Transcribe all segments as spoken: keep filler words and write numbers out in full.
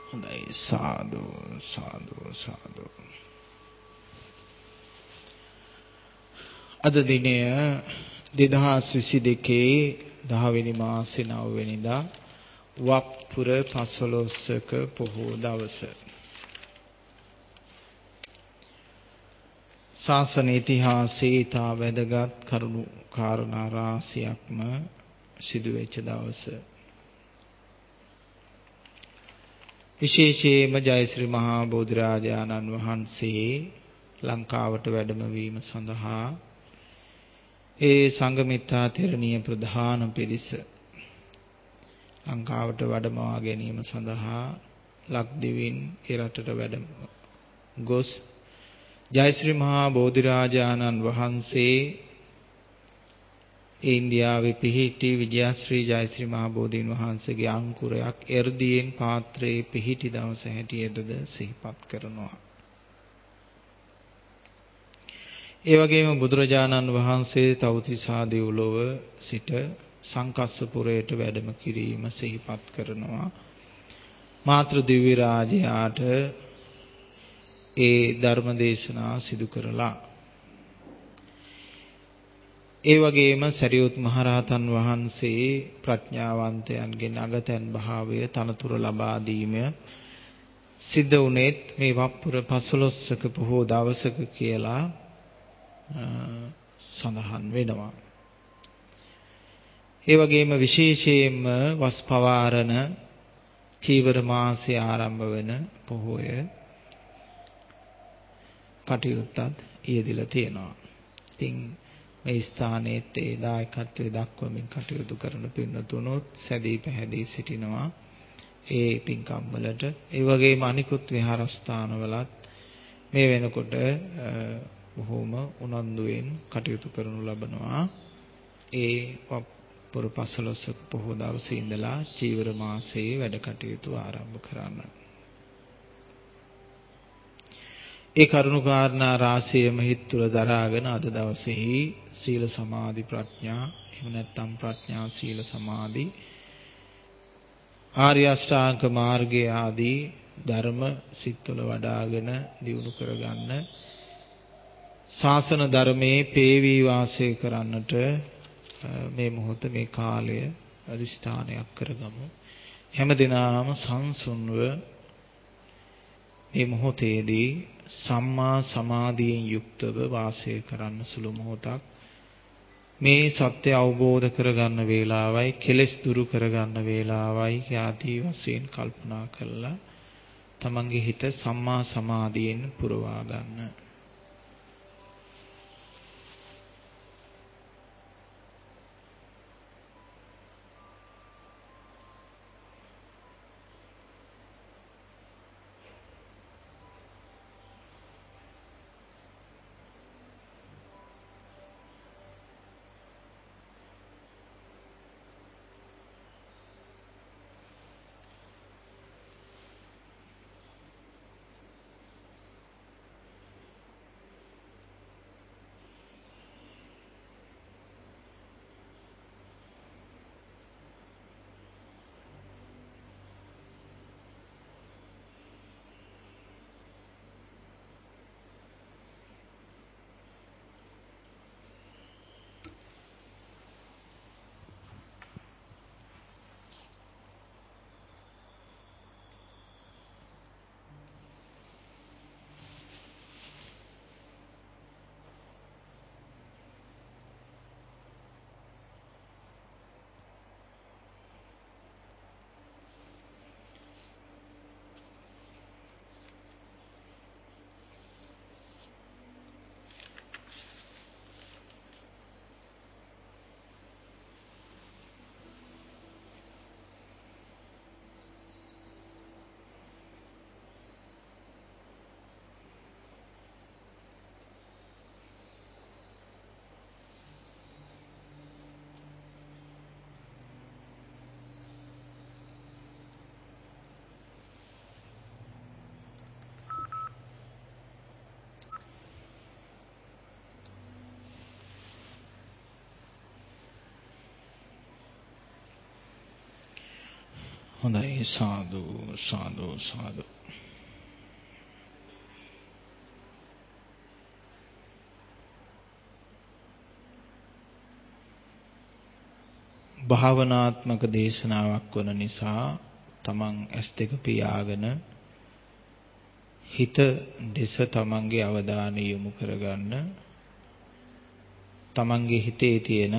හොඳයි සාදු සාදු සාදු. අද දිනය දෙදහස් විසි දෙකේ දහ වෙනි මාසේ නව වෙනිදා වප්පුර පසළොස්වක පොහෝ දවස. ශාසන ඉතිහාසයේ තා වැදගත් කරුණු කාරණා රාශියක්ම සිදු වෙච්ච දවස. විශේෂයෙන්ම ජයශ්‍රී මහා බෝධිරාජාණන් වහන්සේ ලංකාවට වැඩම වීම සඳහා ඒ සංඝමිත්තා තෙරණිය ප්‍රධාන පිරිස ලංකාවට වැඩමවා ගැනීම සඳහා ලක්දිවින් ඒ රටට වැඩම ගොස් ජයශ්‍රී මහා බෝධිරාජාණන් වහන්සේ ඉන්දියාවේ පිහිටි විජයශ්‍රී ජයශ්‍රී මහා බෝධීන් වහන්සේගේ අංකුරයක් එර්දියෙන් පාත්‍රයේ පිහිටි දවස හැටියටද සිහිපත් කරනවා. ඒ වගේම බුදුරජාණන් වහන්සේ තවුතිසා දෙව්ලොව සිට සංකස්සපුරයට වැඩම කිරීම සිහිපත් කරනවා. මාතෘ දිව්‍ය රාජයාට ඒ ධර්ම දේශනා සිදු කරලා ඒ වගේම සරියුත් මහරහතන් වහන්සේ ප්‍රඥාවන්තයන්ගෙන් අගතැන් භාවය තනතුර ලබා දීම සිද්ධ වුණේත් මේ වප්පුර පසළොස්වක පොහෝ දවසක කියලා සඳහන් වෙනවා. ඒ වගේම විශේෂයෙන්ම වස් පවාරණ චීවර මාසයේ ආරම්භ වෙන පොහොය කටයුත්තත් යෙදিলা තියෙනවා. ඉතින් මේ ස්ථානයේත් ඒ දායකත්වයේ දක්වමින් කටයුතු කරන පින්වතුනොත් සැදී පැහැදී සිටිනවා ඒ පින්කම් වලට. ඒ වගේම අනිකුත් විහාරස්ථානවලත් මේ වෙනකොට බොහෝම උනන්දුවෙන් කටයුතු කරනු ලබනවා. ඒ වප්පුර පසළොස්වක පොහොය දවසේ ඉඳලා චීවර මාසයේ වැඩ කටයුතු ආරම්භ කරන්න. ඒ කරුණු කාරණා රාශියම හිත් තුළ දරාගෙන අද දවසේහි සීල සමාධි ප්‍රඥා එහෙම නැත්නම් ප්‍රඥා සීල සමාධි ආර්ය අෂ්ටාංග මාර්ගය ආදී ධර්ම සිත් තුළ වඩාගෙන දියුණු කරගන්න ශාසන ධර්මයේ පේවි වාසය කරන්නට මේ මොහොත මේ කාලය අදිෂ්ඨානයක් කරගමු. හැම දිනම සංසුන්ව මේ මොහොතේදී සම්මා සමාධියෙන් යුක්තව වාසය කරන්න සුළු මොහොතක් මේ සත්‍ය අවබෝධ කරගන්න වේලාවයි කෙලෙස් දුරු කරගන්න වේලාවයි ආදී වශයෙන් කල්පනා කරලා තමන්ගේ හිත සම්මා සමාධියෙන් පුරවා ගන්න. හොඳයි සාදු සාදු සාදු. භාවනාත්මක දේශනාවක් වන නිසා තමන් ඇස් දෙක පියාගෙන හිත දෙස තමන්ගේ අවධානය යොමු කරගන්න. තමන්ගේ හිතේ තියෙන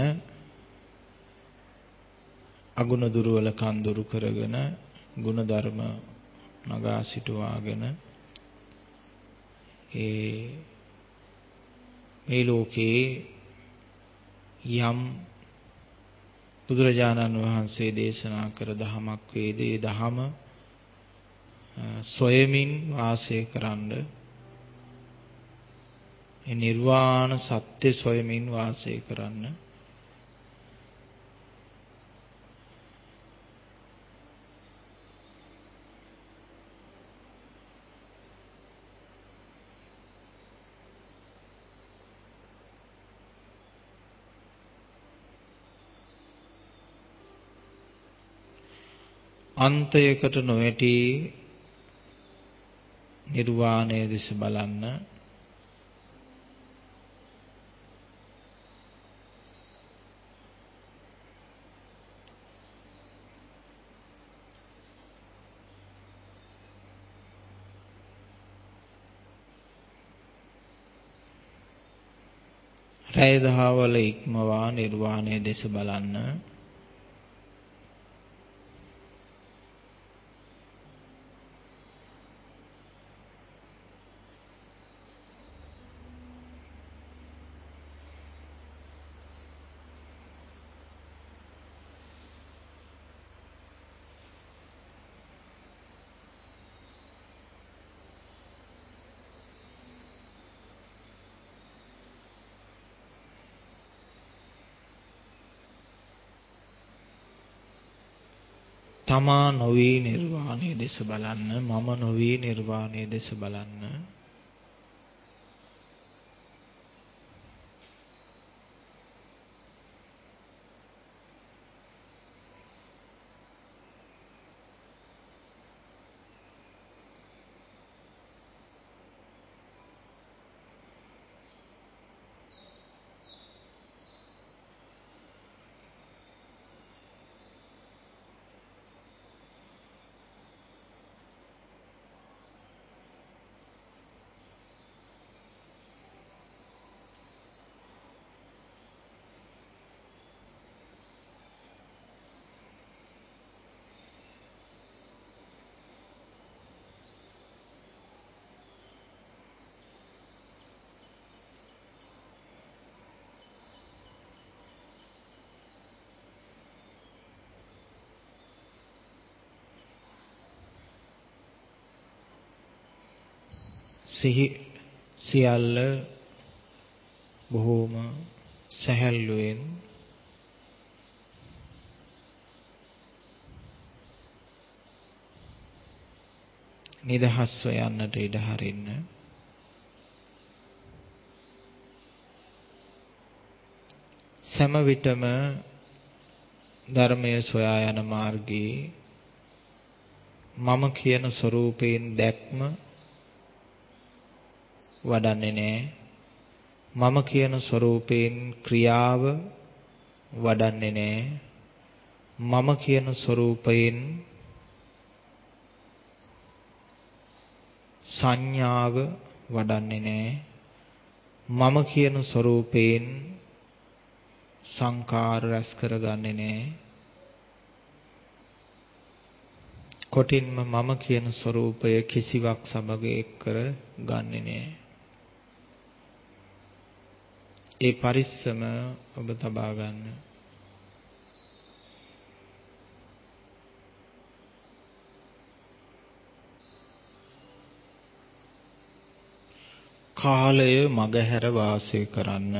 අගුණ දුර්වලකම් දුරු කරගෙන ගුණ ධර්ම නගා සිටවාගෙන ඒ මේ ලෝකේ යම් බුදුරජාණන් වහන්සේ දේශනා කර දහමක් වේදේ දහම සොයමින් වාසය කරන්න ඒ නිර්වාණ සත්‍ය සොයමින් වාසය කරන්න අන්තයකට නොවැටි නිර්වාණය දෙස බලන්න. රැය දහවල ඉක්මවා නිර්වාණය දෙස බලන්න. තමා නොවී නිර්වාණය දෙස බලන්න. මම නොවී නිර්වාණය දෙස බලන්න. සිහි සියල්ල බොහෝම සැහැල්ලුවෙන් නිදහස්ව යන්නට ඉඩ හරින්න. සෑම විටම ධර්මයේ සොයා යන මාර්ගයේ මම කියන ස්වરૂපයෙන් දැක්ම වඩන්නේ නැහැ. මම කියන ස්වરૂපයෙන් ක්‍රියාව වඩන්නේ නැහැ. මම කියන ස්වરૂපයෙන් සංඥාව වඩන්නේ නැහැ. මම කියන ස්වરૂපයෙන් සංකාර රැස් කරගන්නේ නැහැ. කොටින්ම මම කියන ස්වરૂපය කිසිවක් සමග එක් කර ගන්නෙ නැහැ. ඒ පරිස්සම ඔබ තබා ගන්න. කාලය මගහැර වාසය කරන්න.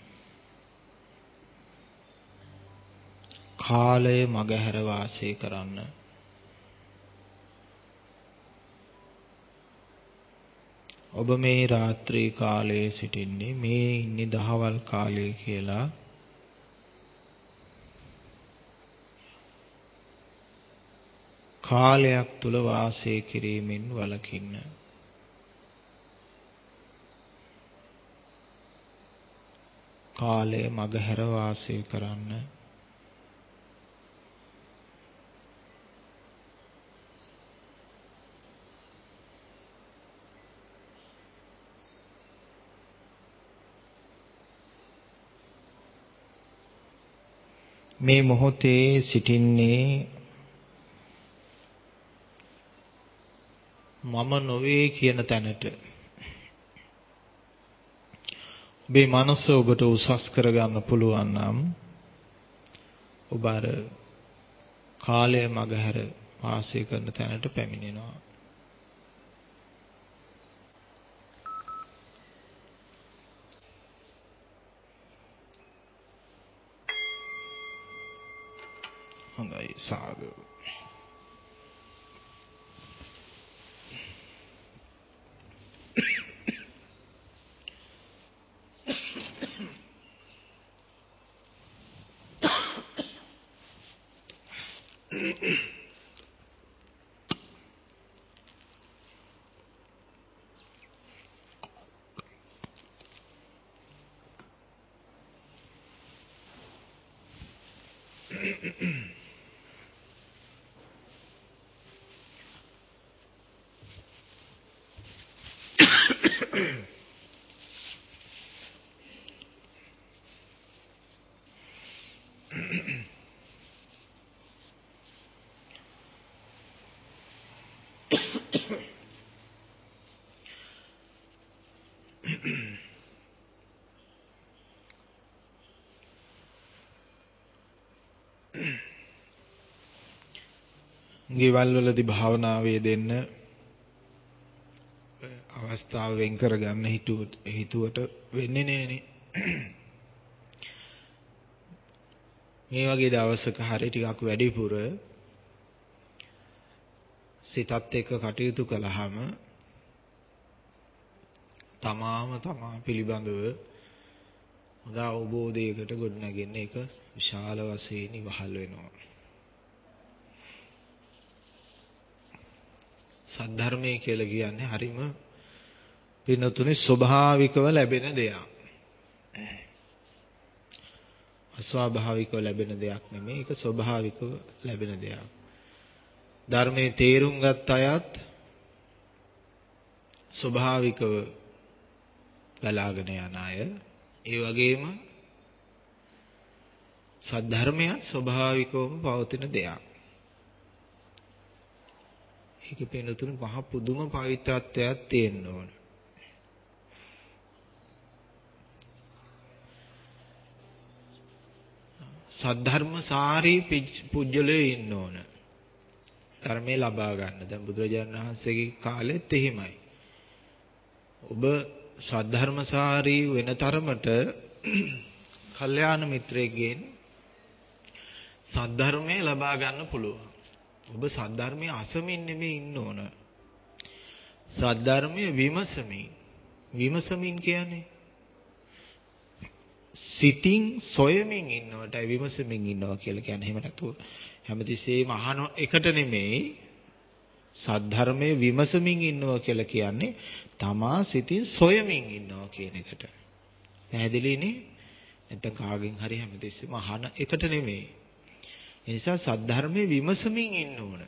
කාලය මගහැර වාසය කරන්න. ඔබ මේ රාත්‍රී කාලයේ සිටින්නේ මේ ඉන්නේ දහවල් කාලය කියලා කාලයක් තුල වාසය කිරීමෙන් වළකින්න. කාලය මගහැර වාසය කරන්න. මේ මොහොතේ සිටින්නේ මම නොවේ කියන තැනට. ඔබේ මනස ඔබට උසස් කරගන්න පුළුවන් නම් ඔබ අර කාලය මගහැර වාසය කරන තැනට පැමිණෙනවා. හොඳයි සාදු. ගෙවල් වලදී භාවනාවේ දෙන්න අවස්ථාව වෙන් කරගන්න හිතුවට හිතුවට වෙන්නේ නෑනේ. මේ වගේ දවසක හරිය ටිකක් වැඩිපුර සිතත් එක්ක කටයුතු කළාම තමාම තමා පිළිබඳව හොඳ අවබෝධයකට ගොඩනැගෙන්න ඒක විශාල වශයෙන් ඉවහල් වෙනවා. සද්ධර්මය කියලා කියන්නේ හරිම පින්නතුනේ ස්වභාවිකව ලැබෙන දෙයක්. අස්වාභාවිකව ලැබෙන දෙයක් නෙමෙයි. ඒක ස්වභාවිකව ලැබෙන දෙයක්. ධර්මයේ තේරුම් ගත් අයත් ස්වභාවිකව බලාගෙන යන අය, ඒ වගේම සද්ධර්මයත් ස්වභාවිකවම පවතින දෙයක්. ඒක පින්නතුනේ මහ පුදුම පවිත්‍රත්වයක් තියෙන්න ඕන. සද්ධර්මසාරී පුජ්‍යලයේ ඉන්න ඕන. ධර්මයේ ලබා ගන්න. දැන් බුදුරජාණන් වහන්සේගේ කාලෙත් එහෙමයි. ඔබ සද්ධර්මසාරී වෙන තරමට කල්යාණ මිත්‍රයෙක්ගෙන් සද්ධර්මයේ ලබා ගන්න පුළුවන්. ඔබ සද්ධර්මයේ අසමින් නෙමෙයි ඉන්න ඕන. සද්ධර්මයේ විමසමින්. විමසමින් කියන්නේ සිතින් සොයමින් ඉන්නවටයි විමසමින් ඉන්නවා කියලා කියන්නේ. එහෙම නැතුව හැමතිස්සෙම අහන එකට නෙමෙයි. සද්ධර්මයේ විමසමින් ඉන්නවා කියලා කියන්නේ තමා සිතින් සොයමින් ඉන්නවා කියන එකට. පැහැදිලිනේ? නැත්නම් කාගෙන් හරි හැමතිස්සෙම අහන එකට නෙමෙයි. ඒ නිසා සද්ධර්මයේ විමසමින් ඉන්න ඕන.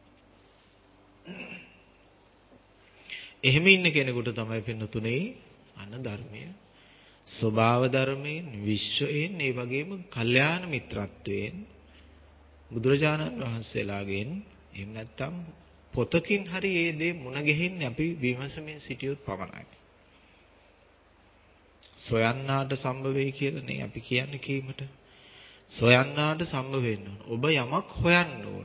එහෙම ඉන්න කෙනෙකුට තමයි පින්නතුනේ අන්න ධර්මය ස්වභාව ධර්මයෙන් විශ්වයෙන් ඒ වගේම කල්යාණ මිත්‍රත්වයෙන් බුදුරජාණන් වහන්සේලාගෙන් එහෙම නැත්නම් පොතකින් හරි ඒ දේ මුණ ගැහෙන්නේ අපි විමසමින් සිටියොත් පමණයි. සොයන්නාට සම්භව වෙයි කියලා නේ අපි කියන්නේ කීමට. සොයන්නාට සම්භව වෙන්න ඕන. ඔබ යමක් හොයන්න ඕන.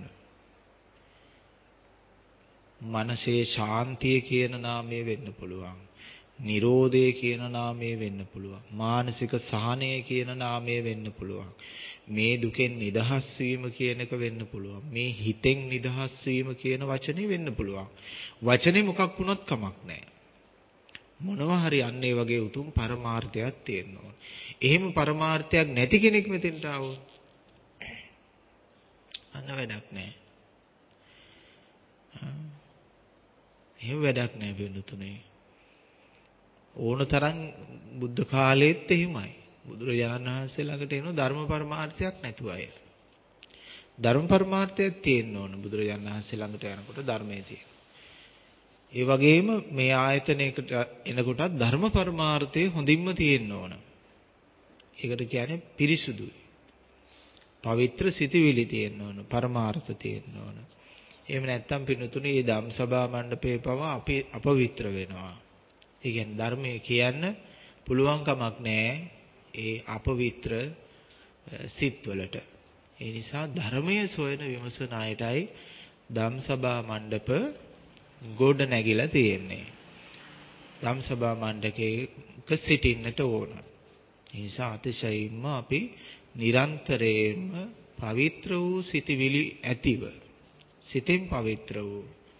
මනසේ ශාන්තිය කියන නාමය වෙන්න පුළුවන්. නිරෝධය කියන නාමය වෙන්න පුළුවන්. මානසික සහනය කියන නාමය වෙන්න පුළුවන්. මේ දුකෙන් නිදහස් වීම කියන එක වෙන්න පුළුවන්. මේ හිතෙන් නිදහස් වීම කියන වචනේ වෙන්න පුළුවන්. වචනේ මොකක් වුණත් කමක් නැහැ. මොනවා හරි අන්න ඒ වගේ උතුම් පරමාර්ථයක් තියෙන්න ඕන. එහෙම පරමාර්ථයක් නැති කෙනෙක් මෙතෙන්ට ආවොත් අන්න වැඩක් නැහැ. එහෙම වැඩක් නැහැ පින්නතුනේ. ඕන තරම් බුද්ධ කාලෙත් එහෙමයි. බුදුරජාණන් වහන්සේ ළඟට එන ධර්ම පරමාර්ථයක් නැතුව අය. ධර්ම පරමාර්ථයක් තියෙන්න ඕන බුදුරජාණන් වහන්සේ ළඟට යනකොට ධර්මයේ තියෙන. ඒ වගේම මේ ආයතනයකට එනකොටත් ධර්ම පරමාර්ථය හොඳින්ම තියෙන්න ඕන. ඒකට කියන්නේ පිරිසුදුයි. පවිත්‍ර සිතුවිලි තියෙන්න ඕන, පරමාර්ථ තියෙන්න ඕන. එහෙම නැත්නම් පින්නතුනේ මේ ධම් සභා මණ්ඩපේ පවා අපි අපවිත්‍ර වෙනවා. ඒ කියන්නේ ධර්මයේ කියන්න පුළුවන් කමක් නැහැ ඒ අපවිත්‍ර සිත්වලට. ඒ නිසා ධර්මයේ සොයන විමසන අයටයි ධම් සභා මණ්ඩප ගොඩ නැගිලා තියෙන්නේ. ධම් සභා මණ්ඩපයක සිටින්නට ඕන. ඒ නිසා අතිශයින්ම අපි නිරන්තරයෙන්ම පවිත්‍ර වූ සිතවිලි ඇතිව සිතෙන් පවිත්‍ර වූ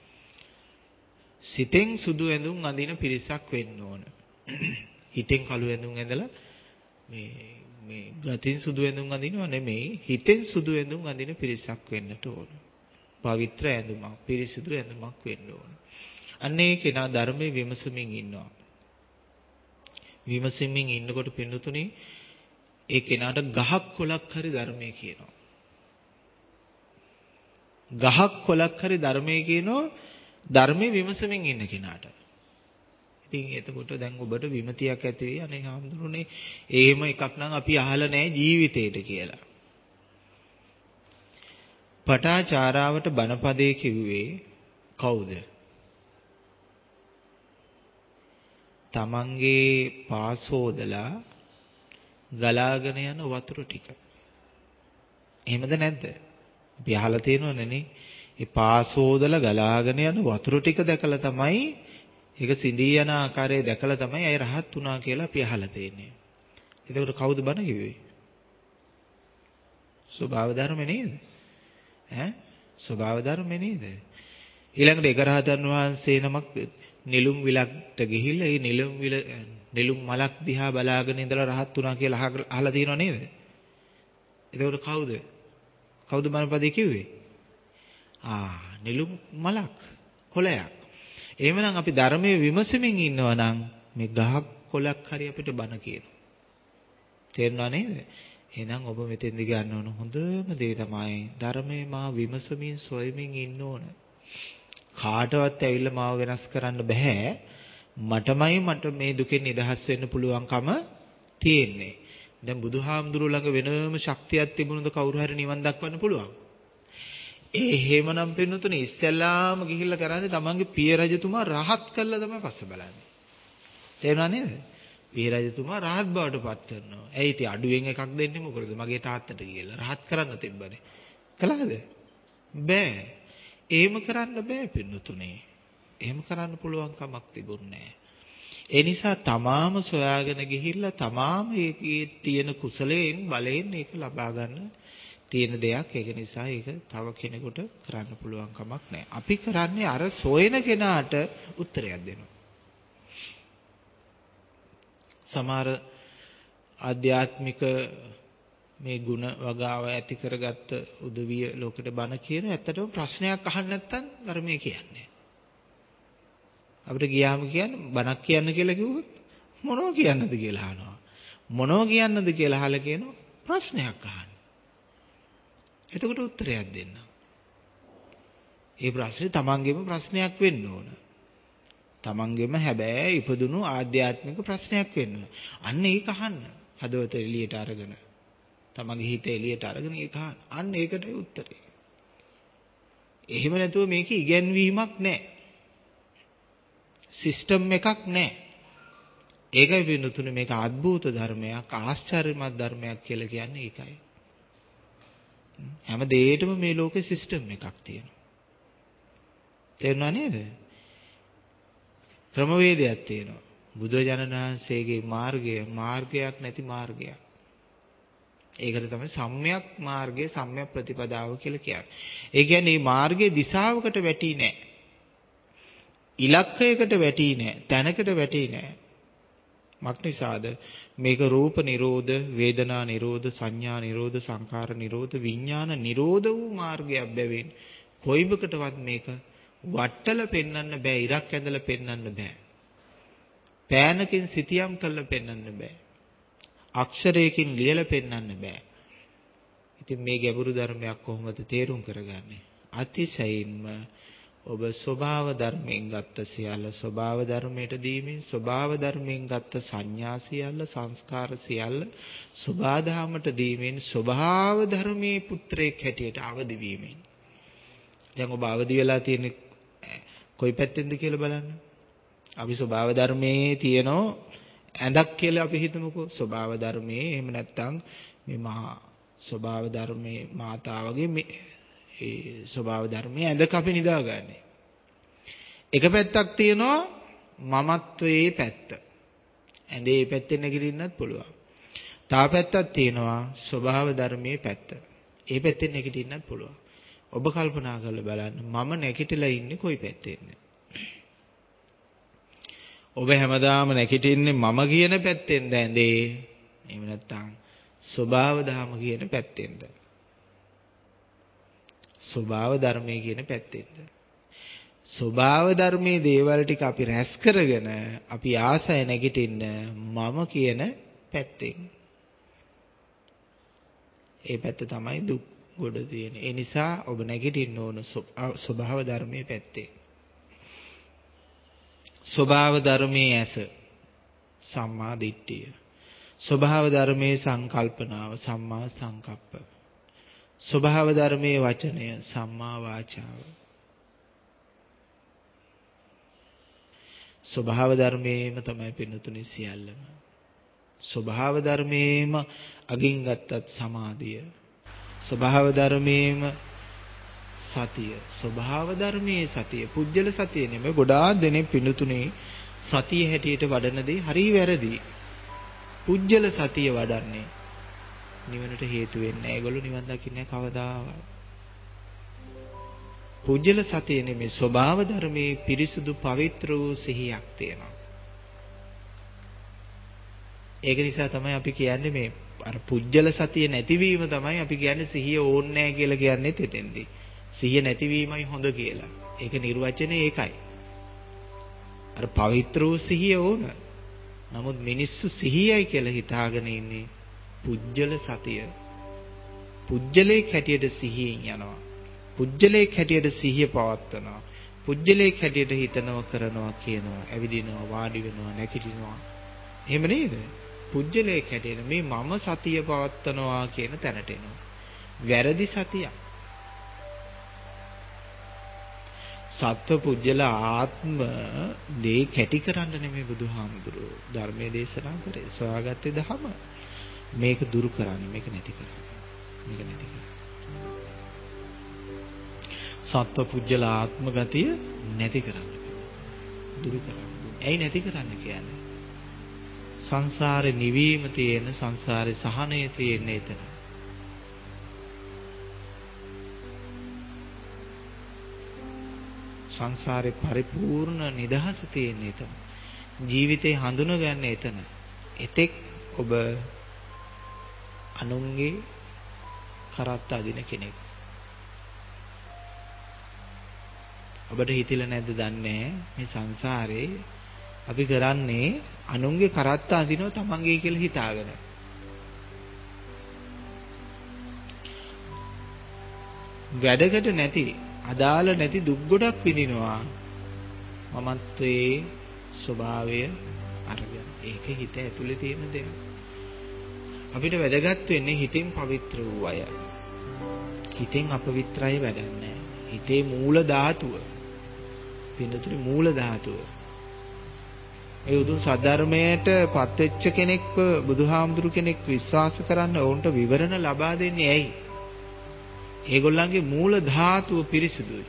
සිතෙන් සුදු ඇඳුම් අඳින පිරිසක් වෙන්න ඕන. හිතෙන් කළු ඇඳුම් ඇඳලා මේ මේ ගතින් සුදු ඇඳුම් අඳිනව නෙමෙයි, හිතෙන් සුදු ඇඳුම් අඳින පිරිසක් වෙන්නට ඕන. පවිත්‍ර ඇඳුමක්, පිරිසිදු ඇඳුමක් වෙන්න ඕන. අන්න ඒ කෙනා ධර්මයේ විමසමින් ඉන්නවා. විමසමින් ඉන්නකොට පින්නතුනේ ඒ කෙනාට ගහක් කොලක් හරි ධර්මයේ කියනවා. ගහක් කොලක් හරි ධර්මයේ කියනවා ධර්මයේ විමසමින් ඉන්න කෙනාට. ඉතින් එතකොට දැන් ඔබට විමතියක් ඇති වෙයි අනේ හාමුදුරනේ එහෙම එකක් නම් අපි අහලා නැහැ ජීවිතේට කියලා. පටාචාරාවට බණපදේ කිව්වේ කවුද? තමන්ගේ පාසෝදලා ගලාගෙන යන වතුර ටික. එහෙමද නැද්ද? අපි අහලා තියෙනවනේ නේ. ඒ පාසෝදලා ගලාගෙන යන වතුර ටික දැකලා තමයි ඒක සිඳී යන ආකාරය දැකලා තමයි අය රහත් වුණා කියලා අපි අහලා තියෙන්නේ. එතකොට කවුද බණ කිව්වේ? ස්වභාව ධර්ම නේද? ඈ ස්වභාව ධර්ම නේද? ඊළඟට එක රහතන් වහන්සේ නමක් නිලුම් විලක්ට ගිහිල්ලා ඒ නිලුම් විල නිලුම් මලක් දිහා බලාගෙන ඉඳලා රහත් වුණා කියලා අහලා තියෙනව නේද? එතකොට කවුද? කවුද බණපදේ කිව්වේ? ආ නිලුම් මලක් කොළයක්. එහෙමනම් අපි ධර්මයේ විමසමින් ඉන්නවා නම් මේ ගහක් කොළක් හරි අපිට බණ කියනවා. තේරුණා නේද? එහෙනම් ඔබ මෙතෙන්දි ගන්න ඕන හොඳම දේ තමයි ධර්මයේ මා විමසමින් සොයමින් ඉන්න ඕන. කාටවත් ඇවිල්ලා මාව වෙනස් කරන්න බෑ. මටමයි මට මේ දුකෙන් නිදහස් වෙන්න පුළුවන්කම තියෙන්නේ. දැන් බුදුහාමුදුරුවෝ ළඟ වෙනම ශක්තියක් තිබුණොත් කවුරු හරි නිවන් දක්වන්න පුළුවන්. ඒ හේමනම් පින්නතුනේ ඉස්සෙල්ලාම ගිහිල්ලා කරන්නේ තමන්ගේ පිය රජතුමා රහත් කළා තමයි පස්ස බලන්නේ. තේරුණා නේද? පිය රජතුමා රහත් බවට පත් කරනවා. ඇයි ඉතින් අඩුවෙන් එකක් දෙන්නේ මොකද? මගේ තාත්තට කියලා රහත් කරන්න තිබ්බනේ. කළාද? බෑ. එහෙම කරන්න බෑ පින්නතුනේ. එහෙම කරන්න පුළුවන් කමක් තිබුණේ නැහැ. ඒ නිසා තමාම සොයාගෙන ගිහිල්ලා තමාම ඒකේ තියෙන කුසලයෙන් බලයෙන් ඒක ලබා ගන්න තියෙන දෙයක්. ඒක නිසා ඒක තව කෙනෙකුට කරන්න පුළුවන් කමක් නැහැ. අපි කරන්නේ අර සොයන කෙනාට උත්තරයක් දෙනවා. සමහර ආධ්‍යාත්මික මේ ಗುಣ වගාව ඇති කරගත්ත උදවිය ලෝකෙට බණ කියන ඇත්තටම ප්‍රශ්නයක් අහන්න නැත්නම් ධර්මයේ කියන්නේ. අපිට ගියාම කියන්නේ බණක් කියන්න කියලා කිව්වොත් මොනව කියන්නද කියලා අහනවා. මොනව කියන්නද කියලා අහලා කියනවා ප්‍රශ්නයක් අහන්න. එතකොට උත්තරයක් දෙන්න. ඒ ප්‍රශ්නේ තමන්ගේම ප්‍රශ්නයක් වෙන්න ඕන. තමන්ගේම හැබැයි ඉපදුණු ආධ්‍යාත්මික ප්‍රශ්නයක් වෙන්න ඕන. අන්න ඒක අහන්න. හදවත එළියට අරගෙන. තමන්ගේ හිත එළියට අරගෙන ඒක අහන්න. අන්න ඒකටයි උත්තරේ. එහෙම නැතුව මේක ඉගැන්වීමක් නැහැ. සිස්ටම් එකක් නැහැ. ඒකයි වෙනුතුනේ මේක අద్භූත ධර්මයක්, ආශ්චර්යමත් ධර්මයක් කියලා කියන්නේ ඒකයි. හැම දෙයකටම මේ ලෝකේ සිස්ටම් එකක් තියෙනවා. තේරුණා නේද? ක්‍රමවේදයක් තියෙනවා. බුදුරජාණන් වහන්සේගේ මාර්ගය මාර්ගයක් නැති මාර්ගයක්. ඒකට තමයි සම්‍යක් මාර්ගය, සම්‍යක් ප්‍රතිපදාව කියලා කියන්නේ. ඒ කියන්නේ මේ මාර්ගයේ දිශාවකට වැටි නැහැ. ඉලක්කයකට වැටි නැහැ. තැනකට වැටි නැහැ. මක්නිසාද මේක රූප නිරෝධ, වේදනා නිරෝධ, සංඥා නිරෝධ, සංකාර නිරෝධ, විඥාන නිරෝධ වූ මාර්ගයක් බැවින් කොයිබකටවත් මේක වට්ටල පෙන්වන්න බෑ, ඉරක් ඇඳලා පෙන්වන්න බෑ. පෑනකින් සිතියම් කරලා පෙන්වන්න බෑ. අක්ෂරයකින් ලියලා පෙන්වන්න බෑ. ඉතින් මේ ගැඹුරු ධර්මයක් කොහොමද තේරුම් කරගන්නේ? අතිශයින්ම ඔබ ස්වභාව ධර්මයෙන් ගත්ත සියල්ල ස්වභාව ධර්මයට දීමින්, ස්වභාව ධර්මයෙන් ගත්ත සංඥා සියල්ල, සංස්කාර සියල්ල සබාධාමට දීමින්, ස්වභාව ධර්මයේ පුත්‍රයෙක් හැටියට අවදි වීමෙන්. දැන් ඔබ අවදි වෙලා තියෙන්නේ කොයි පැත්තෙන්ද කියලා බලන්න. අපි ස්වභාව ධර්මයේ තියෙනෝ ඇඳක් කියලා අපි හිතමුකෝ. ස්වභාව ධර්මයේ එහෙම නැත්නම් මේ මහා ස්වභාව ධර්මයේ මාතාවගේ මේ ඒ ස්වභාව ධර්මයේ ඇඳක අපි නිදාගන්නේ. එක පැත්තක් තියෙනවා මමත්වයේ පැත්ත. ඇඳේ මේ පැත්තෙන් නැගිටින්නත් පුළුවන්. තව පැත්තක් තියෙනවා ස්වභාව ධර්මයේ පැත්ත. ඒ පැත්තෙන් නැගිටින්නත් පුළුවන්. ඔබ කල්පනා කරලා බලන්න මම නැගිටලා ඉන්නේ කොයි පැත්තෙන්ද? ඔබ හැමදාම නැගිටින්නේ මම කියන පැත්තෙන්ද ඇඳේ? එහෙම නැත්නම් ස්වභාව ධර්ම කියන පැත්තෙන්ද? ස්වභාව ධර්මයේ කියන පැත්තෙන්ද? ස්වභාව ධර්මයේ දේවල් ටික අපි රැස් කරගෙන අපි ආසය නැගිටින්න මම කියන පැත්තෙන්. ඒ පැත්ත තමයි දුක් ගොඩ තියෙන්නේ. ඒ නිසා ඔබ නැගිටින්න ඕන ස්වභාව ධර්මයේ පැත්තේ. ස්වභාව ධර්මයේ ඇස සම්මා දිට්ඨිය. ස්වභාව ධර්මයේ සංකල්පනාව සම්මා සංකප්ප. ස්වභාව ධර්මයේ වචනය සම්මා වාචාව. ස්වභාව ධර්මයේම තමයි පින්නතුනි සියල්ලම. ස්වභාව ධර්මයේම අගින් ගත්තත් සමාධිය. ස්වභාව ධර්මයේම සතිය. ස්වභාව ධර්මයේ සතිය. පුජ්‍යල සතිය නෙමෙයි. ගොඩාක් දෙනෙක් පින්නතුනේ සතිය හැටියට වඩන දේ හරි වැරදි. පුජ්‍යල සතිය වඩන්නේ නිවනට හේතු වෙන්නේ නැහැ. ඒගොල්ලෝ නිවන් දකින්නේ කවදාවත්. පුජ්‍යල සතිය නෙමෙයි, ස්වභාව ධර්මයේ පිරිසුදු පවිත්‍ර වූ සිහියක් තියෙනවා. ඒක නිසා තමයි අපි කියන්නේ මේ අර පුජ්‍යල සතිය නැතිවීම තමයි අපි කියන්නේ සිහිය ඕනේ නැහැ කියලා කියන්නේ එතෙන්දී. සිහිය නැතිවීමයි හොඳ කියලා. ඒක නිර්වචනය ඒකයි. අර පවිත්‍ර වූ සිහිය ඕන. නමුත් මිනිස්සු සිහියයි කියලා හිතාගෙන ඉන්නේ පුජ්‍යල සතිය. පුජ්‍යලයක් හැටියට සිහියෙන් යනවා. පුජ්‍යලයක් හැටියට සිහිය පවත්වනවා. පුජ්‍යලයක් හැටියට හිතනවා, කරනවා, කියනවා, ඇවිදිනවා, වාඩි වෙනවා, නැගිටිනවා. එහෙම නේද? පුජ්‍යලයක් හැටියට මේ මම සතිය පවත්වනවා කියන තැනට එනවා. වැරදි සතියක්. සත්ව පුජ්‍යල ආත්ම දේ කැටි කරන්න නෙමෙයි බුදුහාමුදුරුවෝ ධර්මයේ දේශනා කරේ. සොයාගත්තේ දහම. මේක දුරු කරන්න, මේක නැති කරන්න. මේක නැති කරන්න. සත්ව පුජ්‍යල ආත්ම ගතිය නැති කරන්න. දුරු කරන්න. ඇයි නැති කරන්න කියන්නේ? සංසාරේ නිවීම තියෙන, සංසාරේ සහනය තියෙන එතන. සංසාරේ පරිපූර්ණ නිදහස තියෙන එතන. ජීවිතේ හඳුනගන්න එතන. එතෙක් ඔබ අනුන්ගේ කරත්ත අදින කෙනෙක්. ඔබට හිතිලා නැද්ද දන්නේ මේ සංසාරේ අපි කරන්නේ අනුන්ගේ කරත්ත අදිනවා තමන්ගේ කියලා හිතාගෙන. වැඩකට නැති, අදාළ නැති දුක් ගොඩක් විඳිනවා. මමත්වයේ ස්වභාවය අරගෙන. ඒක හිත ඇතුලේ තියෙන දෙයක්. අපිට වැදගත් වෙන්නේ හිතින් පවිත්‍ර වූ අය. හිතෙන් අපවිත්‍රයි වැඩන්නේ. හිතේ මූල ධාතුව. පින්නතුනි මූල ධාතුව. ඒ උතුම් සද්ධර්මයට පත්වෙච්ච කෙනෙක්ව බුදුහාමුදුරු කෙනෙක් විශ්වාස කරන්න ඕන්ට විවරණ ලබා දෙන්නේ ඇයි? ඒගොල්ලන්ගේ මූල ධාතුව පිරිසුදුයි.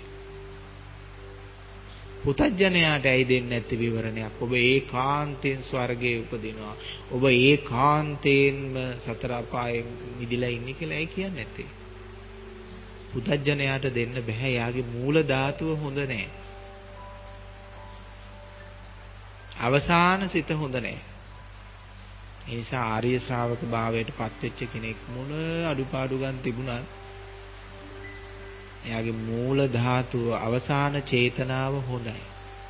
පුතඥයාට ඇයි දෙන්නේ නැති විවරණයක්? ඔබ ඒකාන්තයෙන් ස්වර්ගයේ උපදිනවා. ඔබ ඒකාන්තයෙන්ම සතර අපායෙන් මිදිලා ඉන්නේ කියලා ඇයි කියන්නේ නැත්තේ? පුතඥයාට දෙන්න බෑ. යාගේ මූල ධාතුව හොඳ නැහැ. අවසාන සිත හොඳ නැහැ. ඒ නිසා ආර්ය ශ්‍රාවක භාවයට පත්වෙච්ච කෙනෙක් මොන අඩුපාඩු ගන්න තිබුණත් එයාගේ මූල ධාතුව අවසාන චේතනාව හොඳයි.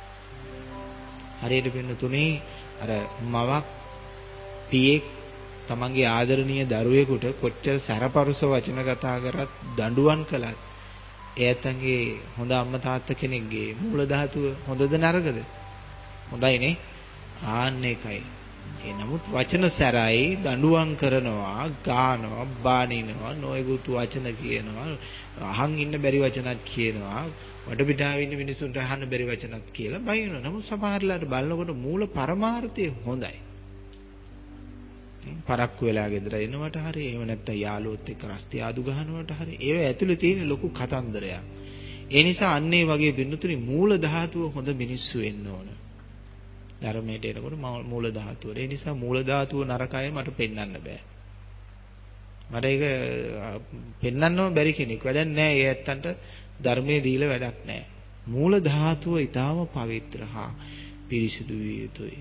හරියට පින්නතුනේ අර මවක් පියෙක් තමන්ගේ ආදරණීය දරුවෙකුට කොච්චර සැරපරුස වචන කතා කරත් දඬුවම් කළත් එයාටගේ හොඳ අම්මා තාත්තා කෙනෙක්ගේ මූල ධාතුව හොඳද නරකද? හොඳයිනේ. ආන්න එකයි. ඒ නමුත් වචන සැරයි, දඬුවම් කරනවා, ගානවා, බානිනවා, නොයෙකුත් වචන කියනවා, අහන් ඉන්න බැරි වචනත් කියනවා, වටපිටාවේ ඉන්න මිනිසුන්ට අහන්න බැරි වචනත් කියලා බයිනවා. නමුත් සමහරලාට බලනකොට මූල පරමාර්ථය හොඳයි. පරක්කු වෙලා ගෙදර එනවට හරි, එහෙම නැත්නම් යාළුවොත් එක්ක රස්තිය ආදු ගහනවට හරි, ඒව ඇතුලේ තියෙන ලොකු කතන්දරයක්. ඒ නිසා අන්නේ වගේ බින්දුතුනි මූල ධාතුව හොඳ මිනිස්සු වෙන්න ඕන. ධර්මයට එනකොට මූල ධාතුව. ඒ නිසා මූල ධාතුව නරකයි මට පෙන්වන්න බෑ. මට ඒක පෙන්වන්නම බැරි කෙනෙක්. වැඩක් නෑ. ඒ ඇත්තන්ට ධර්මයේ දීලා වැඩක් නෑ. මූල ධාතුව ඊටාම පවිත්‍ර හා පිරිසිදු විය යුතුයි.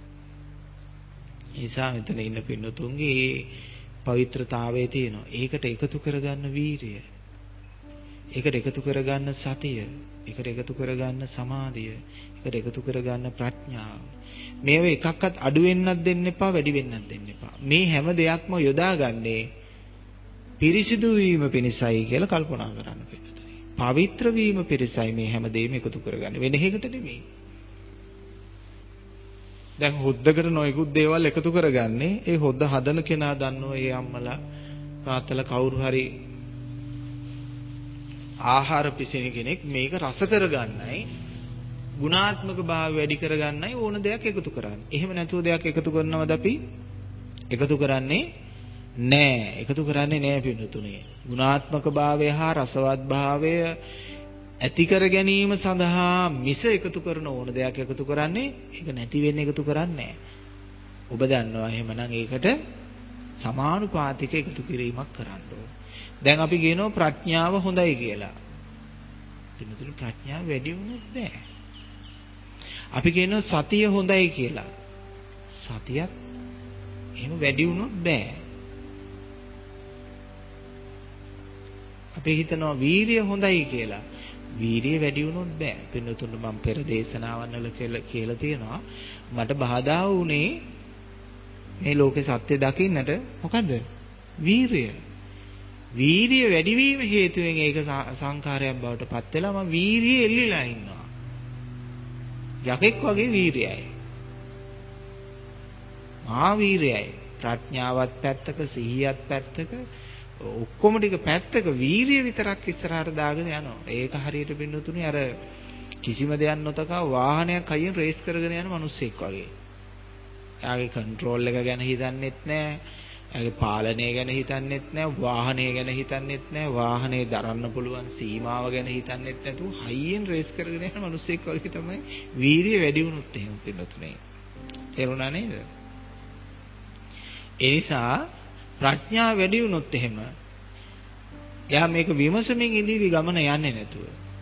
ඒ නිසා මෙතන ඉන්න පින්නතුන්ගේ පවිත්‍රතාවයේ තියෙනවා. ඒකට එකතු කරගන්න වීරිය. ඒකට එකතු කරගන්න සතිය. ඒකට එකතු කරගන්න සමාධිය. ඒකට එකතු කරගන්න ප්‍රඥාව. මේව එකක්වත් අඩු වෙන්නත් දෙන්න එපා, වැඩි වෙන්නත් දෙන්න එපා. මේ හැම දෙයක්ම යොදාගන්නේ පිරිසිදු වීම පිණිසයි කියලා කල්පනා කරන්න පිටුතුනි. පවිත්‍ර වීම පිණිසයි මේ හැම දෙයක්ම එකතු කරගන්නේ. වෙන එකකට නෙමෙයි. දැන් හොද්දකට නොයෙකුත් දේවල් එකතු කරගන්නේ ඒ හොද්ද හදන කෙනා දන්නෝ ඒ අම්මලා තාත්තලා කවුරු හරි ආහාර පිසින කෙනෙක් මේක රස කරගන්නයි ගුණාත්මක භාවය වැඩි කරගන්නයි ඕන දෙයක් එකතු කරන්නේ. එහෙම නැතුව දෙයක් එකතු කරනවද අපි? එකතු කරන්නේ නෑ. එකතු කරන්නේ නෑ පිටුතුනේ. ගුණාත්මක භාවය හා රසවත් භාවය ඇති කර ගැනීම සඳහා මිස එකතු කරන ඕන දෙයක් එකතු කරන්නේ ඒක නැති වෙන්න එකතු කරන්නේ ඔබ දන්නවා එහෙමනම් ඒකට සමානුපාතික එකතු කිරීමක් කරන්න ඕන. දැන් අපි කියනවා ප්‍රඥාව හොඳයි කියලා. පින්නතුනි ප්‍රඥාව වැඩි වුණොත් බෑ. අපි කියනවා සතිය හොඳයි කියලා. සතියත් එහෙම වැඩි වුණොත් බෑ. අපි හිතනවා වීරිය හොඳයි කියලා. වීරිය වැඩි වුණොත් බෑ. පින්නතුන් මම පෙර දේශනාවන් වල කියලා තියෙනවා මට බාධා වුණේ මේ ලෝකේ සත්‍ය දකින්නට මොකද්ද? වීරිය. වීරිය වැඩි වීම හේතුවෙන් ඒක සංඛාරයක් බවට පත් වෙලා මම වීරිය එල්ලිලා ඉන්නවා. යකෙක් වගේ වීරියයි. මහා වීරියයි. ප්‍රඥාවත් පැත්තක, සිහියත් පැත්තක, ඔක්කොම ටික පැත්තක වීරිය විතරක් ඉස්සරහට දාගෙන යනවා. ඒක හරියට බින්දුතුනේ අර කිසිම දෙයක් නොතකා වාහනයක් අයියෙන් රේස් කරගෙන යන මිනිස්සෙක් වගේ. එයාගේ කන්ට්‍රෝල් එක ගැන හිතන්නෙත් නැහැ. එයාගේ පාලනය ගැන හිතන්නෙත් නැහැ. වාහනය ගැන හිතන්නෙත් නැහැ. වාහනේ දරන්න පුළුවන් සීමාව ගැන හිතන්නෙත් නැතුව හයියෙන් රේස් කරගෙන යන මිනිස්සෙක් වගේ තමයි වීරිය වැඩි වුණොත් එහෙම බින්දුතුනේ. තේරුණා නේද? ඒ නිසා ප්‍රඥාව වැඩි වුණොත් එහෙම එයා මේක විමසමින් ඉඳීවි ගමන යන්නේ නැතුව.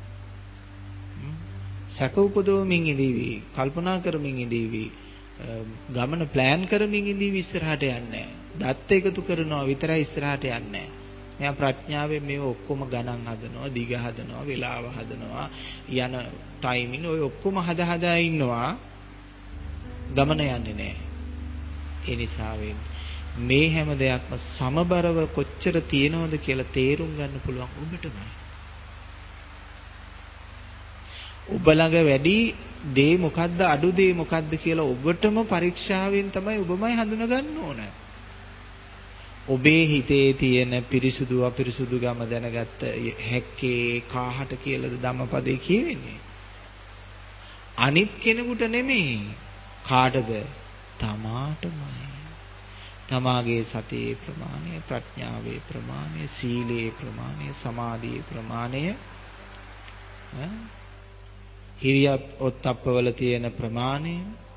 සැක උපදවමින් ඉඳීවි, කල්පනා කරමින් ඉඳීවි, ගමන ප්ලෑන් කරමින් ඉඳීවි ඉස්සරහට යන්නේ නැහැ. දත් එකතු කරනවා විතරයි ඉස්සරහට යන්නේ නැහැ. මෙයා ප්‍රඥාවෙන් මේව ඔක්කොම ගණන් හදනවා, දිග හදනවා, වේලාව හදනවා, යන ටයිමින් ඔය ඔක්කොම හද හදා ඉන්නවා. ගමන යන්නේ නැහැ. ඒ නිසා වෙන්නේ මේ හැම දෙයක්ම සමබරව කොච්චර තියෙනවද කියලා තේරුම් ගන්න පුළුවන් ඔබටමයි. ඔබ ළඟ වැඩි දේ මොකද්ද අඩු දේ මොකද්ද කියලා ඔබටම පරීක්ෂාවෙන් තමයි ඔබමයි හඳුනගන්න ඕන. ඔබේ හිතේ තියෙන පිරිසුදු අපිරිසුදු ගම දැනගත්ත හැක්කේ කාහට කියලාද ධම්මපදේ කියවෙන්නේ? අනිත් කෙනෙකුට නෙමෙයි. කාටද? තමාටමයි. තමාගේ සතියේ ප්‍රමාණය, ප්‍රඥාවේ ප්‍රමාණය, සීලයේ ප්‍රමාණය, සමාධියේ ප්‍රමාණය, හිරියත් ඔත්තප්පවල තියෙන ප්‍රමාණය,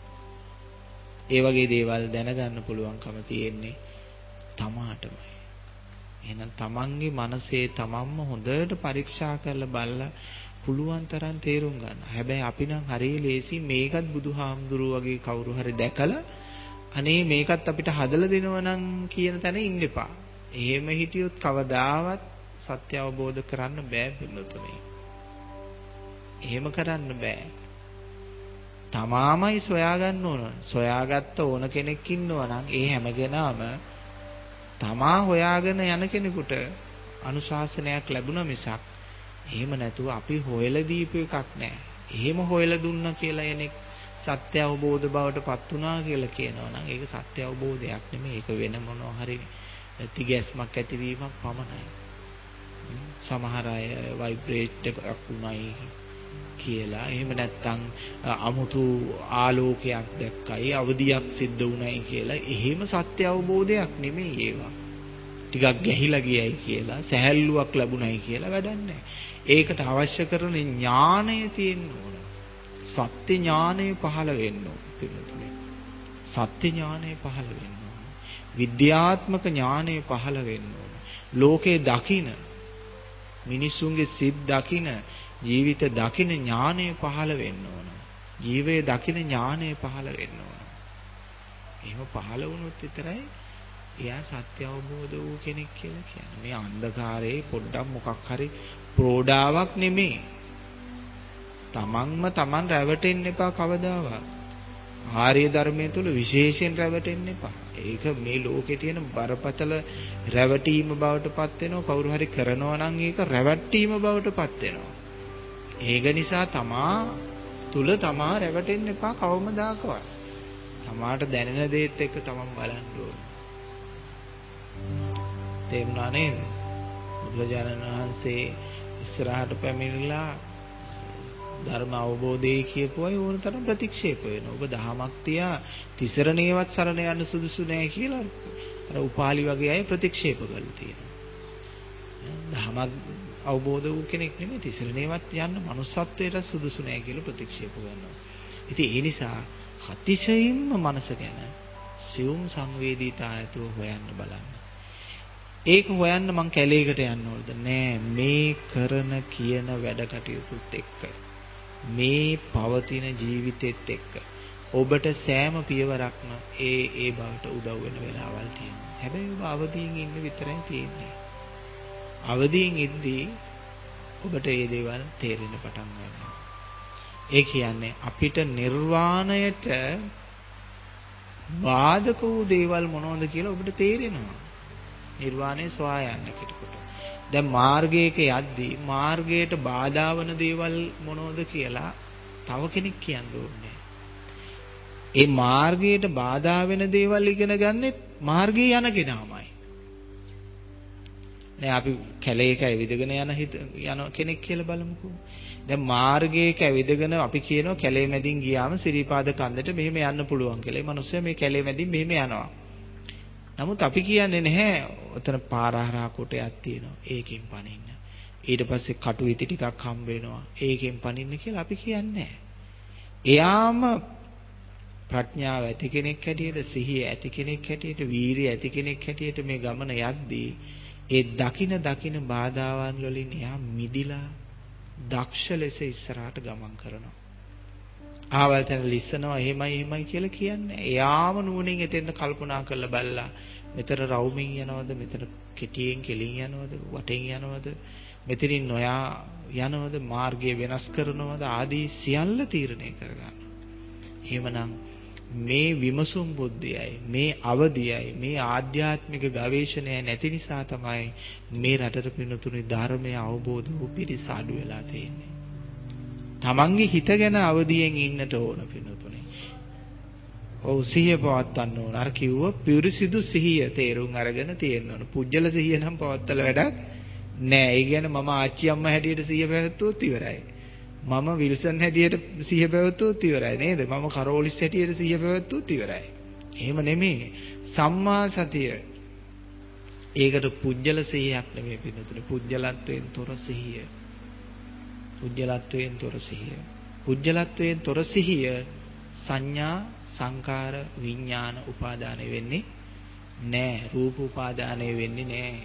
ඒ වගේ දේවල් දැනගන්න පුළුවන්කම තියෙන්නේ තමාටමයි. එහෙනම් තමන්ගේ මනසේ තමන්ම හොඳට පරීක්ෂා කරලා බලලා පුළුවන් තරම් තේරුම් ගන්න. හැබැයි අපි නම් හරිය ලේසි මේකත් බුදුහාමුදුරුවෝ වගේ කවුරු හරි දැකලා අනේ මේකත් අපිට හදලා දෙනවා නම් කියන තැන ඉන්න එපා. එහෙම හිටියොත් කවදාවත් සත්‍ය අවබෝධ කරන්න බෑ පිළිතුරේ. එහෙම කරන්න බෑ. තමාමයි සොයාගන්න ඕන. සොයාගත්ත ඕන කෙනෙක් ඉන්නවා නම් ඒ හැම කෙනාම තමා හොයාගෙන යන කෙනෙකුට අනුශාසනයක් ලැබුණ මිසක් එහෙම නැතුව අපි හොයලා දීපු එකක් නෑ. එහෙම හොයලා දුන්නා කියලා එනෙක් සත්‍ය අවබෝධ බවට පත් වුණා කියලා කියනවා නම් ඒක සත්‍ය අවබෝධයක් නෙමෙයි. ඒක වෙන මොනවා හරි තිගැස්මක් ඇතිවීමක් පමණයි. සමහර අය ভাইබ්‍රේට් එකක් උණයි කියලා එහෙම නැත්නම් අමුතු ආලෝකයක් දැක්කයි අවදියක් සිද්ධ වුණයි කියලා එහෙම සත්‍ය අවබෝධයක් නෙමෙයි ඒවා. ටිකක් ගැහිලා ගියයි කියලා සැහැල්ලුවක් ලැබුණයි කියලා වැඩක් නැහැ. ඒකට අවශ්‍ය කරන ඥාණය තියෙන්න ඕන. සත්‍ය ඥාණය පහළ වෙන්න ඕන. සත්‍ය ඥාණය පහළ වෙන්න ඕන. විද්‍යාත්මක ඥාණය පහළ වෙන්න ඕන. ලෝකේ දකින මිනිසුන්ගේ සිත් දකින ජීවිත දකින ඥාණය පහළ වෙන්න ඕන. ජීවයේ දකින ඥාණය පහළ වෙන්න ඕන. එහෙම පහළ වුණොත් විතරයි එයා සත්‍ය අවබෝධ වූ කෙනෙක් කියලා කියන්නේ. මේ අන්ධකාරයේ පොඩ්ඩක් මොකක් හරි ප්‍රෝඩාවක් නෙමෙයි. තමන්ම තමන් රැවටෙන්න එපා කවදාවත්. ආර්ය ධර්මයේ තුල විශේෂයෙන් රැවටෙන්න එපා. ඒක මේ ලෝකේ තියෙන බරපතල රැවටීම බවට පත් වෙනවා. කවුරු හරි කරනවා නම් ඒක රැවටීම බවට පත් වෙනවා. ඒක නිසා තමා තුල තමා රැවටෙන්න එපා කවමදාකවත්. තමාට දැනෙන දේත් එක්ක තමන් බලන්න ඕනේ. තේරුණා නේද? බුදුරජාණන් වහන්සේ ඉස්සරහට පැමිණිලා ධර්ම අවබෝධයේ කියපු අය ඕනතරම් ප්‍රතික්ෂේප වෙනවා. ඔබ දහමක් තියා තිසරණේවත් සරණ යන්න සුදුසු නැහැ කියලා අර උපාලි වගේ අය ප්‍රතික්ෂේප කරලා තියෙනවා. දහමක් අවබෝධ වූ කෙනෙක් නෙමෙයි තිසරණේවත් යන්න manussත්වයට සුදුසු නැහැ කියලා ප්‍රතික්ෂේප කරනවා. ඉතින් ඒ නිසා අතිශයින්ම මනස ගැන සියුම් සංවේදීතාවයතු හොයන්න බලන්න. ඒක හොයන්න මං කැලේකට යන්න ඕනද? නෑ, මේ කරන කියන වැඩ කටයුතුත් එක්ක මේ පවතින ජීවිතෙත් එක්ක ඔබට සෑම පියවරක්ම ඒ ඒ බවට උදව් වෙන වෙලාවල් තියෙනවා. හැබැයි ඔබ අවදීන් ඉන්න විතරයි තියෙන්නේ. අවදීන් ඉද්දී ඔබට මේ දේවල් තේරෙන්න පටන් ගන්නවා. ඒ කියන්නේ අපිට නිර්වාණයට බාධක වූ දේවල් මොනවද කියලා ඔබට තේරෙනවා. නිර්වාණය සොයා යන්න කෙටකොට. දැන් මාර්ගයක යද්දී මාර්ගයට බාධා වන දේවල් මොනවද කියලා තව කෙනෙක් කියන්න ඕනේ. ඒ මාර්ගයට බාධා වෙන දේවල් ඉගෙන ගන්නෙත් මාර්ගයේ යන කෙනාමයි. දැන් අපි කැලේක ඇවිදගෙන යන හිත යන කෙනෙක් කියලා බලමුකෝ. දැන් මාර්ගයක ඇවිදගෙන අපි කියනවා කැලේ මැදින් ගියාම සිරිපාද කන්දට මෙහෙම යන්න පුළුවන් කියලා. ඒ මිනිස්සයා මේ කැලේ මැදින් මෙහෙම යනවා. නමුත් අපි කියන්නේ නැහැ ඔතන පාර හරහා කොටයක් තියෙනවා. ඒකෙන් පනින්න. ඊට පස්සේ කටු ඉති ටිකක් හම්බ වෙනවා. ඒකෙන් පනින්න කියලා අපි කියන්නේ නැහැ. එයාම ප්‍රඥාව ඇති කෙනෙක් හැටියට, සිහිය ඇති කෙනෙක් හැටියට, වීරිය ඇති කෙනෙක් හැටියට මේ ගමන යද්දී ඒ දකින දකින බාධාවන් වලින් එයා මිදිලා දක්ෂ ලෙස ඉස්සරහට ගමන් කරනවා. ආවල් තැන ලිස්සනවා එහෙමයි එහෙමයි කියලා කියන්නේ. එයාම නුවණින් එතෙන්ට කල්පනා කරලා බලලා මෙතන රවුමින් යනවද, මෙතන කෙටියෙන් කෙලින් යනවද, වටෙන් යනවද, මෙතනින් නොයා යනවද, මාර්ගය වෙනස් කරනවද ආදී සියල්ල තීරණය කරගන්නවා. එහෙමනම් මේ විමසුම් බුද්ධියයි, මේ අවදියයි, මේ ආධ්‍යාත්මික ගවේෂණය නැති නිසා තමයි මේ රටට පිනුතුනේ ධර්මය අවබෝධ වූ පිරිස අඩු වෙලා තියෙන්නේ. තමන්ගේ හිත ගැන අවදියෙන් ඉන්නට ඕන පිනුතුනේ. ඔව් සිහිය පවත්වන්න ඕන. අර කිව්ව පිරිසිදු සිහිය තේරුම් අරගෙන තියෙන්න ඕන. පුජ්‍යල සිහිය නම් පවත්වල වැඩක් නෑ. ඒ කියන්නේ මම ආච්චි අම්මා හැටියට සිහිය පැවැත්වුවොත් ඉවරයි. මම විල්සන් හැටියට සිහිය පැවැත්වුවොත් ඉවරයි නේද? මම කරෝලිස් හැටියට සිහිය පැවැත්වුවොත් ඉවරයි. එහෙම නෙමෙයි. සම්මා සතිය. ඒකට පුජ්‍යල සිහියක් නෙමෙයි පිනුතුනේ. පුජ්‍යලත්වයෙන් තොර සිහිය. පුජ්‍යලත්වයෙන් තොර සිහිය. පුජ්‍යලත්වයෙන් තොර සිහිය සංඥා, සංකාර, විඥාන උපාදානය වෙන්නේ නෑ. රූප උපාදානය වෙන්නේ නෑ.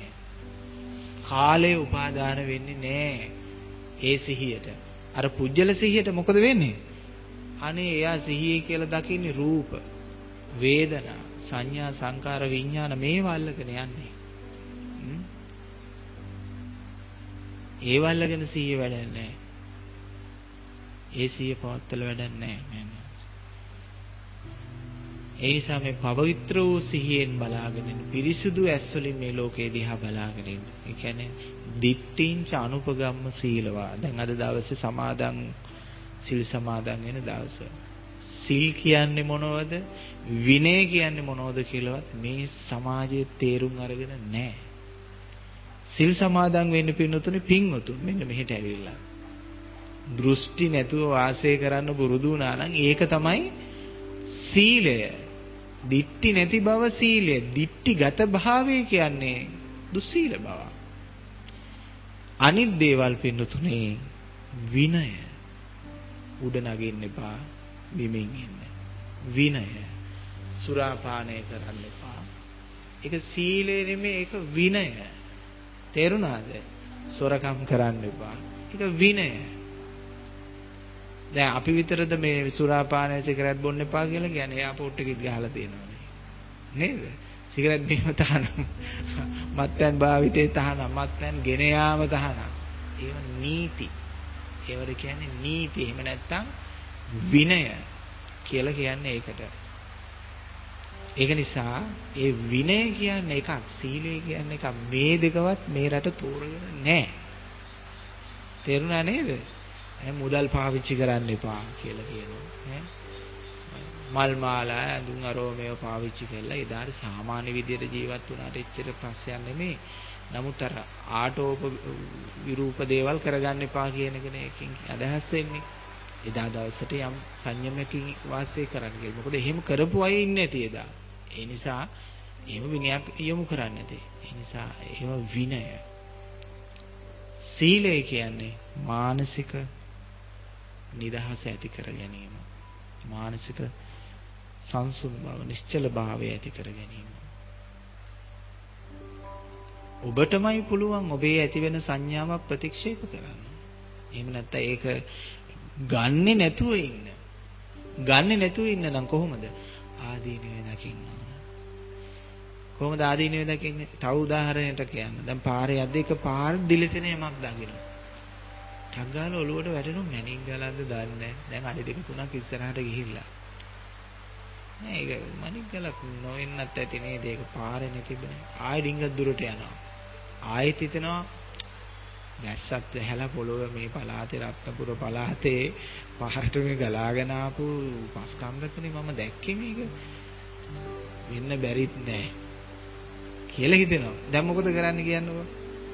කාලය උපාදාන වෙන්නේ නෑ. ඒ සිහියට. අර පුජ්‍යල සිහියට මොකද වෙන්නේ? අනේ එයා සිහිය කියලා දකින්නේ රූප, වේදනා, සංඥා, සංකාර, විඥාන මේවා අල්ලගෙන යන්නේ. ඒවල්ලගෙන සිහිය වැඩන්නේ නැහැ. ඒ සිහිය පවත්තල වැඩන්නේ නැහැ නෑ. ඒ නිසා මේ පවිත්‍ර වූ සිහියෙන් බලාගෙන ඉන්න පිරිසුදු ඇස් වලින් මේ ලෝකේ දිහා බලාගෙන ඉන්න. ඒ කියන්නේ දිට්ඨිංච අනුපගම්ම සීලවා. දැන් අද දවසේ සමාදන් සිල් සමාදන් වෙන දවස. සිල් කියන්නේ මොනවද? විනය කියන්නේ මොනවද කියලාවත් මේ සමාජයේ තේරුම් අරගෙන නැහැ. සිල් සමාදන් වෙන්න පින්නතුනේ පින්වතුන් මෙන්න මෙහෙට ඇවිල්ලා. දෘෂ්ටි නැතුව වාසය කරන්න පුරුදු වුණා නම් ඒක තමයි සීලය. දිට්ටි නැති බව සීලය. දිට්ටිගත භාවය කියන්නේ දුස්සීල බව. අනිත් දේවල් පින්නතුනේ විනය. උඩ නගින්න එපා, බිමින් ඉන්න. විනය. සුරාපානය කරන්න එපා. ඒක සීලය නෙමෙයි, ඒක විනය. තේරුණාද? සොරකම් කරන්න එපා. ඒක විනය. දැන් අපි විතරද මේ සුරාපානය සිගරට් බොන්න එපා කියලා කියන්නේ? එයාපෝට් එකෙත් ගහලා තියෙනවානේ. නේද? සිගරට් බීම තහනම්. මත්පැන් භාවිතේ තහනම්. මත්පැන් ගෙන යාම තහනම්. ඒව නීති. ඒවට කියන්නේ නීති. එහෙම නැත්නම් විනය කියලා කියන්නේ ඒකට. ඒක නිසා ඒ විනය කියන්නේ එකක්, සීලය කියන්නේ එකක්. මේ දෙකවත් මේ රට තෝරගෙන නැහැ. තේරුණා නේද? මුදල් පාවිච්චි කරන්න එපා කියලා කියනවා. ඈ මල් මාලා ඇඳුම් අරෝමේව පාවිච්චි කළා. එදාට සාමාන්‍ය විදියට ජීවත් වුණාට එච්චර ප්‍රශ්නයක් නෙමෙයි. නමුත් අර ආටෝප විරූප දේවල් කරගන්න එපා කියන එකනේ එකකින් අදහස් වෙන්නේ. එදා දවසට යම් සංයමයකින් වාසය කරන්න කියලා. මොකද එහෙම කරපු අය ඉන්නේ නැති එදා. ඒ නිසා එහෙම විනයක් යොමු කරන්නේ නැති. ඒ නිසා එහෙම විනය. සීලය කියන්නේ මානසික නිදහස ඇති කර ගැනීම. මානසික සංසුන් බව, නිශ්චල භාවය ඇති කර ගැනීම. ඔබටමයි පුළුවන් ඔබේ ඇති වෙන සංඥාවක් ප්‍රතික්ෂේප කරන්න. එහෙම නැත්නම් ඒක ගන්නෙ නැතුව ඉන්න. ගන්නෙ නැතුව ඉන්න නම් කොහොමද? ආදීනවේ දකින්න. කොහොමද ආදීනවේ දකින්නේ? තව උදාහරණයකට කියන්න. දැන් පාරේ යද්දී එක පාර දිලිසෙන යමක් දකින්න. ටක් ගාලා ඔලුවට වැටෙනවා මැණික් ගලන්ද දන්නේ නැහැ. දැන් අඩි දෙක තුනක් ඉස්සරහට ගිහිල්ලා. නෑ ඒක මැණික් ගලක් නොවෙන්නත් ඇති නේද? ඒක පාරේනේ තිබුණේ. ආයෙ ඩිංගක් දුරට යනවා. ආයෙත් හිතනවා වැස්සත් වැහැලා පොළොව මේ පළාතේ රත්නපුර පළාතේ පාරට මේ ගලාගෙන ආපු පස් කම්රකනේ මම දැක්කේ මේක. වෙන්න බැරිත් නෑ කියලා හිතෙනවා. දැන් මොකද කරන්න කියන්නකෝ?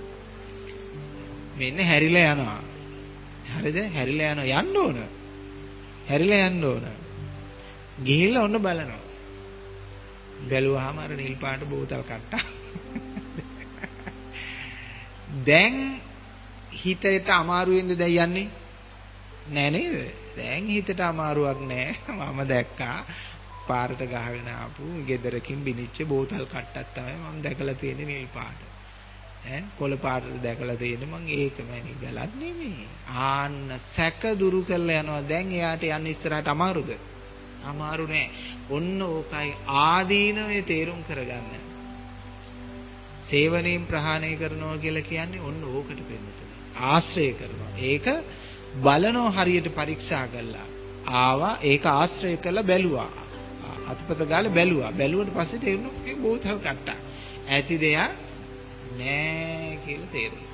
මෙන්න හැරිලා යනවා. හරිද? හැරිලා යනවා. යන්න ඕන. හැරිලා යන්න ඕන. ගිහිල්ලා ඔන්න බලනවා. බැලුවාම අර නිල් පාට බෝතල් කට්ටා. දැන් හිතේට අමාරු වෙන්නේ දැන් යන්නේ නෑ නේද? දැන් හිතට අමාරුවක් නෑ. මම දැක්කා පාරට ගහගෙන ආපු ගෙදරකින් බිනිච්ච බෝතල් කට්ටක් තමයි මම දැකලා තියෙන්නේ නිල් පාට. ඈ කොළ පාටට දැකලා තියෙන්නේ මං ඒකමයි ගලක් නෙමෙයි. ආන්න සැක දුරු කරලා යනවා. දැන් එයාට යන්න ඉස්සරහට අමාරුද? අමාරු නෑ. ඔන්න ඕකයි ආදීනවේ තේරුම් කරගන්න. සේවනයෙන් ප්‍රහාණය කරනවා කියලා කියන්නේ ඔන්න ඕකට වෙන්නතුනේ. ආශ්‍රය කරනවා. ඒක බලනවා හරියට පරීක්ෂා කළා. ආවා ඒක ආශ්‍රය කළා බැලුවා. අතපත ගාලා බැලුවා. බැලුවට පස්සේ තේරුණා මේ බෝතල් කට්ටක්. ඇති දෙයක් නෑ කියලා තේරුණා.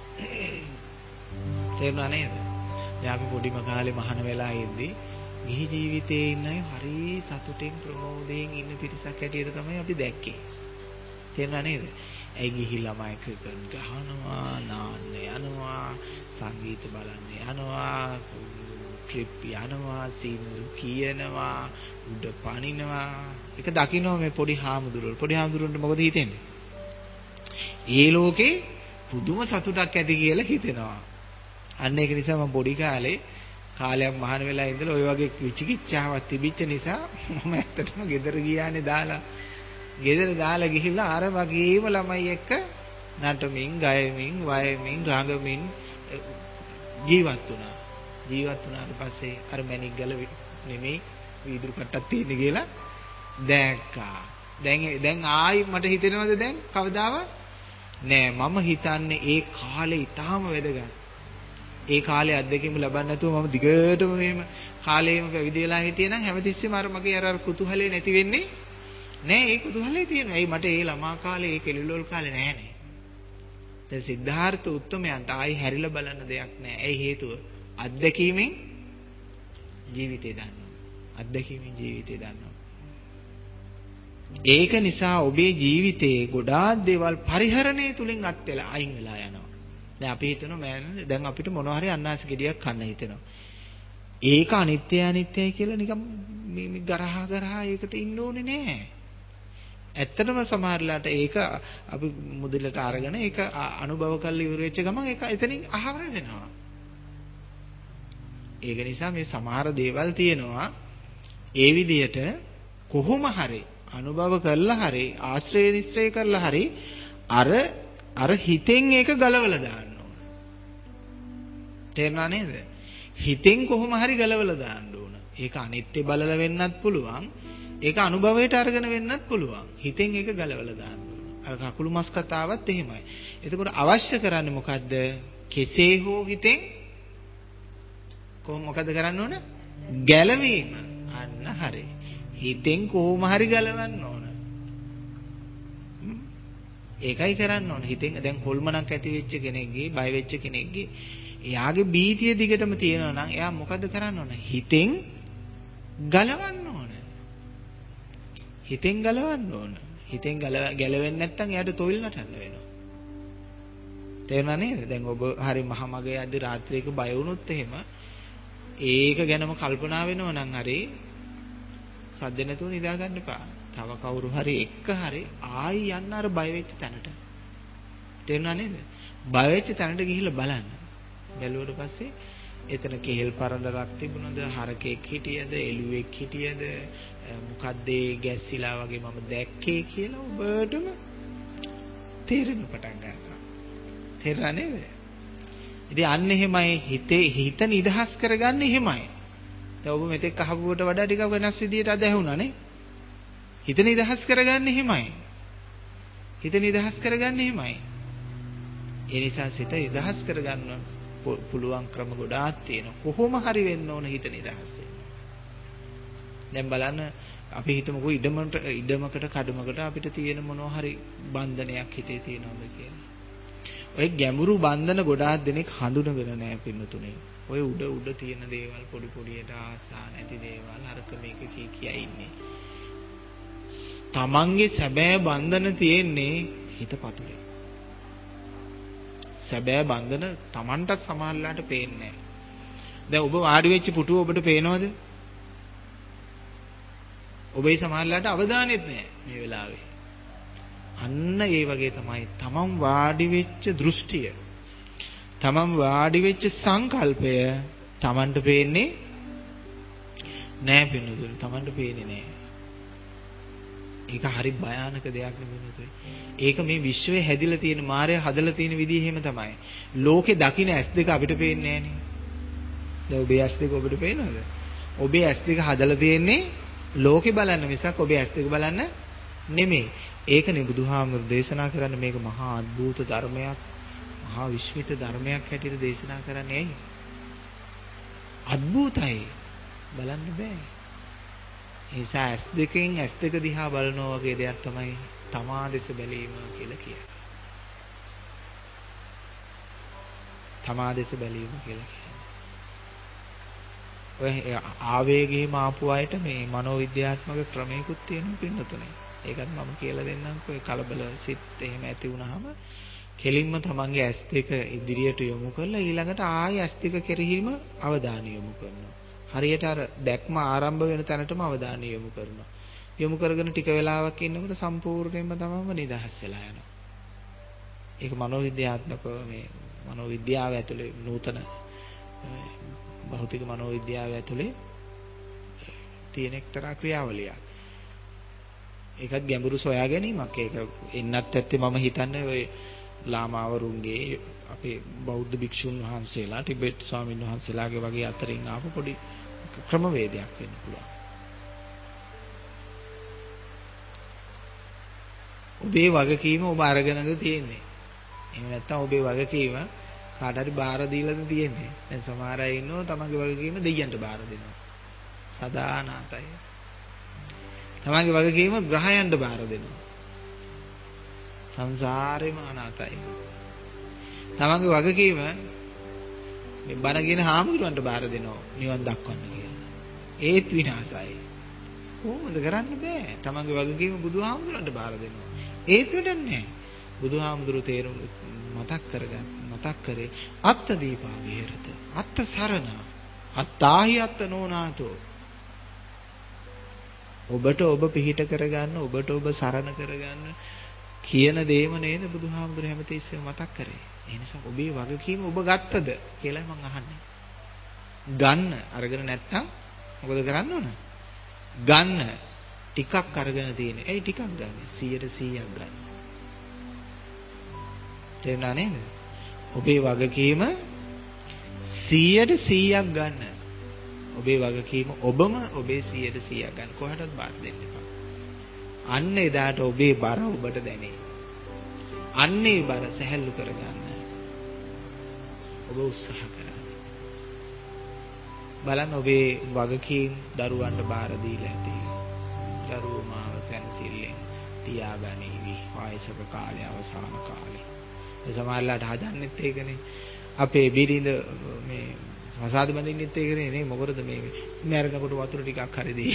තේරුණා නේද? දැන් අපි පොඩිම කාලේ මහාන වෙලා ඉඳි ගිහි ජීවිතේ ඉන්න අය හරි සතුටින් ප්‍රමෝදයෙන් ඉන්න පිරිසක් හැටියට තමයි අපි දැක්කේ. තේරුණා නේද? ඇයි ගිහි ළමයි ක්‍රිකට් ගහනවා, නාන්න යනවා, සංගීත බලන්න යනවා, ට්‍රිප් යනවා, සින්දු කියනවා, උඩ පනිනවා. ඒක දකින්න මේ පොඩි හාමුදුරුවෝ. පොඩි හාමුදුරුවන්ට මොකද හිතෙන්නේ? ඒ ලෝකේ පුදුම සතුටක් ඇති කියලා හිතෙනවා. අන්න ඒක නිසා මම පොඩි කාලේ කාලයක් මහාන වෙලා ඉඳලා ওই වගේ විචිකිච්ඡාවක් තිබිච්ච නිසා මම ඇත්තටම ගෙදර ගියානේ දාලා. ගෙදර දාලා ගිහිල්ලා අර වගේම ළමයි එක්ක නටමින්, ගයමින්, වයමින්, රඟමින් ජීවත් වුණා. ජීවත් වුණාට පස්සේ අර මැණික් ගල නෙමෙයි වීදුරු කට්ටක් තියෙන්නේ කියලා දැක්කා. දැන් දැන් ආයි මට හිතෙනවද දැන් කවදාවත් නෑ මම හිතන්නේ ඒ කාලේ ඊටාම වැදගත්. ඒ කාලේ අත්දැකීම් ලබන්න නැතුව මම දිගටම මෙහෙම කාලේම පැවිදි වෙලා හිටියේ නම් හැමතිස්සෙම අර මගේ අර අර කුතුහලේ නැති වෙන්නේ නෑ. ඒ කුතුහලේ තියෙනවා. ඇයි මට ඒ ළමා කාලේ ඒ කෙලිලෝල් කාලේ නෑනේ. දැන් සිද්ධාර්ථ උත්තමයන්ට ආයි හැරිලා බලන්න දෙයක් නෑ. ඇයි හේතුව? අත්දැකීමෙන් ජීවිතේ දන්නවා. අත්දැකීමෙන් ජීවිතේ දන්නවා. ඒක නිසා ඔබේ ජීවිතයේ ගොඩාක් දේවල් පරිහරණය තුලින් අත් වෙලා අයින් වෙලා යනවා. දැන් අපි හිතනවා මෑන් දැන් අපිට මොනවා හරි අන්නාසි ගෙඩියක් කන්න හිතෙනවා. ඒක අනිත්‍යයි අනිත්‍යයි කියලා නිකන් මේ ගරහා ගරහා ඒකට ඉන්න ඕනේ නෑ. ඇත්තටම සමහරලාට ඒක අපි මුදලට අරගෙන ඒක අනුභව කරලා ඉවර වෙච්ච ගමන් ඒක එතනින් අහවර වෙනවා. ඒක නිසා මේ සමහර දේවල් තියෙනවා ඒ විදිහට කොහොම හරි අනුභව කරලා හරි ආශ්‍රය නිශ්චය කරලා හරි අර අර හිතෙන් ඒක ගලවලා දාන්න ඕන. තේරුණා නේද? හිතෙන් කොහොම හරි ගලවලා දාන්න ඕන. ඒක අනිත්‍ය බලල වෙන්නත් පුළුවන්. ඒක අනුභවයට අරගෙන වෙන්නත් පුළුවන්. හිතෙන් ඒක ගලවලා දාන්න ඕන. අර කකුළු මස් කතාවත් එහෙමයි. එතකොට අවශ්‍ය කරන්නේ මොකද්ද? කෙසේ හෝ හිතෙන් කොහොම මොකද කරන්න ඕන? ගැලවීම. අන්න හරි. හිතෙන් කොහොම හරි ගලවන්න ඕන. ඒකයි කරන්න ඕන. හිතෙන් දැන් හොල්මනක් ඇති වෙච්ච කෙනෙක්ගේ, බය වෙච්ච කෙනෙක්ගේ එයාගේ බීතිය දිගටම තියෙනවා නම් එයා මොකද කරන්න ඕන? හිතෙන් ගලවන්න ඕන. හිතෙන් ගලවන්න ඕන. හිතෙන් ගලව ගැලවෙන්නේ නැත්නම් එයාට තොইল නටන්න වෙනවා. තේරුණා නේද? දැන් ඔබ හරි මහ මගේ අද රාත්‍රියක බය වුණොත් එහෙම ඒක ගැනම කල්පනා වෙනවා නම් හරි සද්ද නැතුව නිදා ගන්න එපා. තව කවුරු හරි එක්ක හරි ආයි යන්න අර බය වෙච්ච තැනට. තේරුණා නේද? බය වෙච්ච තැනට ගිහිල්ලා බලන්න. බැලුවට පස්සේ එතන කෙහෙල් පරඳරක් තිබුණද, හරකෙක් හිටියද, එළුවෙක් හිටියද, මොකද්ද ඒ ගැස්සිලා වගේ මම දැක්කේ කියලා ඔබටම තේරෙන්න පටන් ගන්නවා. තේරුණා නේද? ඉතින් අන්න එහෙමයි හිතේ හිත නිදහස් කරගන්න එහෙමයි. දැන් ඔබ මෙතෙක් අහපුවට වඩා ටිකක් වෙනස් විදියට අද ඇහුණා නේ. හිත නිදහස් කරගන්න එහෙමයි. හිත නිදහස් කරගන්න එහෙමයි. ඒ නිසා සිත නිදහස් කරගන්න පුළුවන් ක්‍රම ගොඩාක් තියෙනවා. කොහොම හරි වෙන්න ඕන හිත නිදහස් වෙන්න. දැන් බලන්න අපි හිතමුකෝ ඉඩමකට ඉඩමකට කඩමකට අපිට තියෙන මොනවා හරි බන්ධනයක් හිතේ තියෙනවද කියලා. ඔය ගැඹුරු බන්ධන ගොඩාක් දෙනෙක් හඳුනගෙන නැහැ පින්නතුනේ. ඔය උඩ උඩ තියෙන දේවල් පොඩි පොඩියට ආසා නැති දේවල් අරක මේක කී කියා ඉන්නේ. තමන්ගේ සැබෑ බන්ධන තියෙන්නේ හිත පතුලේ. සැබෑ බන්ධන තමන්ටත් සමහරලාට පේන්නේ නැහැ. දැන් ඔබ වාඩි වෙච්ච පුටුව ඔබට පේනවද? ඔබේ සමහරලාට අවධානයත් නැහැ මේ වෙලාවේ. අන්න ඒ වගේ තමයි තමන් වාඩි වෙච්ච දෘෂ්ටිය. තමන් වාඩි වෙච්ච සංකල්පය තමන්ට පේන්නේ නෑ පින්නතුනි. තමන්ට පේන්නේ නෑ. ඒක හරි භයානක දෙයක් නෙමෙයි. ඒක මේ විශ්වයේ හැදිලා තියෙන මායя හදලා තියෙන විදිහ එහෙම තමයි. ලෝකේ දකින්න ඇස් දෙක අපිට පේන්නේ නෑනේ. දැන් ඔබේ ඇස් දෙක ඔබට පේනවද? ඔබේ ඇස් දෙක හදලා තියෙන්නේ ලෝකේ බලන්න මිසක් ඔබේ ඇස් දෙක බලන්න නෙමෙයි. ඒකනේ බුදුහාමුදුරු දේශනා කරන්නේ මේක මහා අద్භූත ධර්මයක්, මහා විශ්මිත ධර්මයක් හැටියට දේශනා කරන්නේ ඇයි? අద్භූතයි. බලන්න බෑ. ඒ නිසා ඇස් දෙකෙන් ඇස් දෙක දිහා බලනවා වගේ දෙයක් තමයි තමා දෙස බැලීම කියලා කියන්නේ. තමා දෙස බැලීම කියලා කියන්නේ. ඔය ආවේගයේම ආපු අයට මේ මනෝවිද්‍යාත්මක ක්‍රමයකුත් තියෙනවා පින්නතුනේ. ඒකත් මම කියලා දෙන්නම්කෝ. ඒ කලබල සිත් එහෙම ඇති වුනහම කෙලින්ම තමන්ගේ ඇස් දෙක ඉදිරියට යොමු කරලා ඊළඟට ආයෙ ඇස් දෙක කෙරෙහිම අවධානය යොමු කරනවා. හරියට අර දැක්ම ආරම්භ වෙන තැනටම අවධානය යොමු කරනවා. යොමු කරගෙන ටික වෙලාවක් ඉන්නකොට සම්පූර්ණයෙන්ම තමම නිදහස් වෙලා යනවා. ඒක මනෝවිද්‍යාත්මක මේ මනෝවිද්‍යාව ඇතුලේ නූතන භෞතික මනෝවිද්‍යාව ඇතුලේ තියෙන එක්තරා ක්‍රියාවලියක්. ඒකත් ගැඹුරු සොයා ගැනීමක්. ඒක එන්නත් ඇත්තේ මම හිතන්නේ ඔය ලාමාවරුන්ගේ අපේ බෞද්ධ භික්ෂුන් වහන්සේලා ටිබෙට් ස්වාමීන් වහන්සේලාගේ වගේ අතරින් ආපු පොඩි ක්‍රමවේදයක් වෙන්න පුළුවන්. ඔබේ වගකීම ඔබ අරගෙනද තියෙන්නේ. එහෙම නැත්නම් ඔබේ වගකීම කාට හරි බාර දීලාද තියෙන්නේ. දැන් සමහර අය ඉන්නවා තමන්ගේ වගකීම දෙයියන්ට බාර දෙනවා. සදානාතයි. තමන්ගේ වගකීම ග්‍රහයන්ට බාර දෙනවා. සංසාරේම අනාතයි. තමන්ගේ වගකීම මේ බණ කියන හාමුදුරන්ට බාර දෙනවා නිවන් දක්වන්න කියලා. ඒත් විනාසයි. කොහොමද කරන්න බෑ. තමන්ගේ වගකීම බුදුහාමුදුරන්ට බාර දෙනවා. ඒත් වැඩක් නෑ. බුදුහාමුදුරු තේරුම් මතක් කරගන්න. මතක් කරේ අත්ත දීපා විහෙරත. අත්ත සරණ. අත්තාහි අත්ත නෝනාතෝ. ඔබට ඔබ පිහිට කරගන්න, ඔබට ඔබ සරණ කරගන්න කියන දේම නේද බුදුහාමුදුරු හැමතිස්සෙම මතක් කරේ. ඒ නිසා ඔබේ වගකීම ඔබ ගත්තද කියලා මම අහන්නේ. ගන්න අරගෙන නැත්තම් මොකද කරන්න ඕන? ගන්න ටිකක් අරගෙන තියෙන්නේ. ඇයි ටිකක් ගන්න? සීයට සීයක් ගන්න. තේරුණා නේද? ඔබේ වගකීම සීයට සීයක් ගන්න. ඔබේ වගකීම ඔබම ඔබේ සීයට සීයක් ගන්න. කොහටවත් බාර දෙන්න එපා. අන්න එදාට ඔබේ බර ඔබට දැනේ. අන්නේ බර සැහැල්ලු කරගන්න ඔබ උත්සාහ කරන්න. බලන්න ඔබේ වගකීම් දරුවන්ට බාර දීලා ඇති. දරුවෝ මාව සැනසෙල්ලෙන් තියාගනීවි. වයසක කාලේ අවසාන කාලේ. ඒ සමහරලාට හදන්නෙත් ඒකනේ. අපේ බිරිඳ මේ මසාද බඳින්නෙත් ඒකනේ නේ. මොකටද මේ මැරෙනකොට වතුර ටිකක් හරි දෙයි.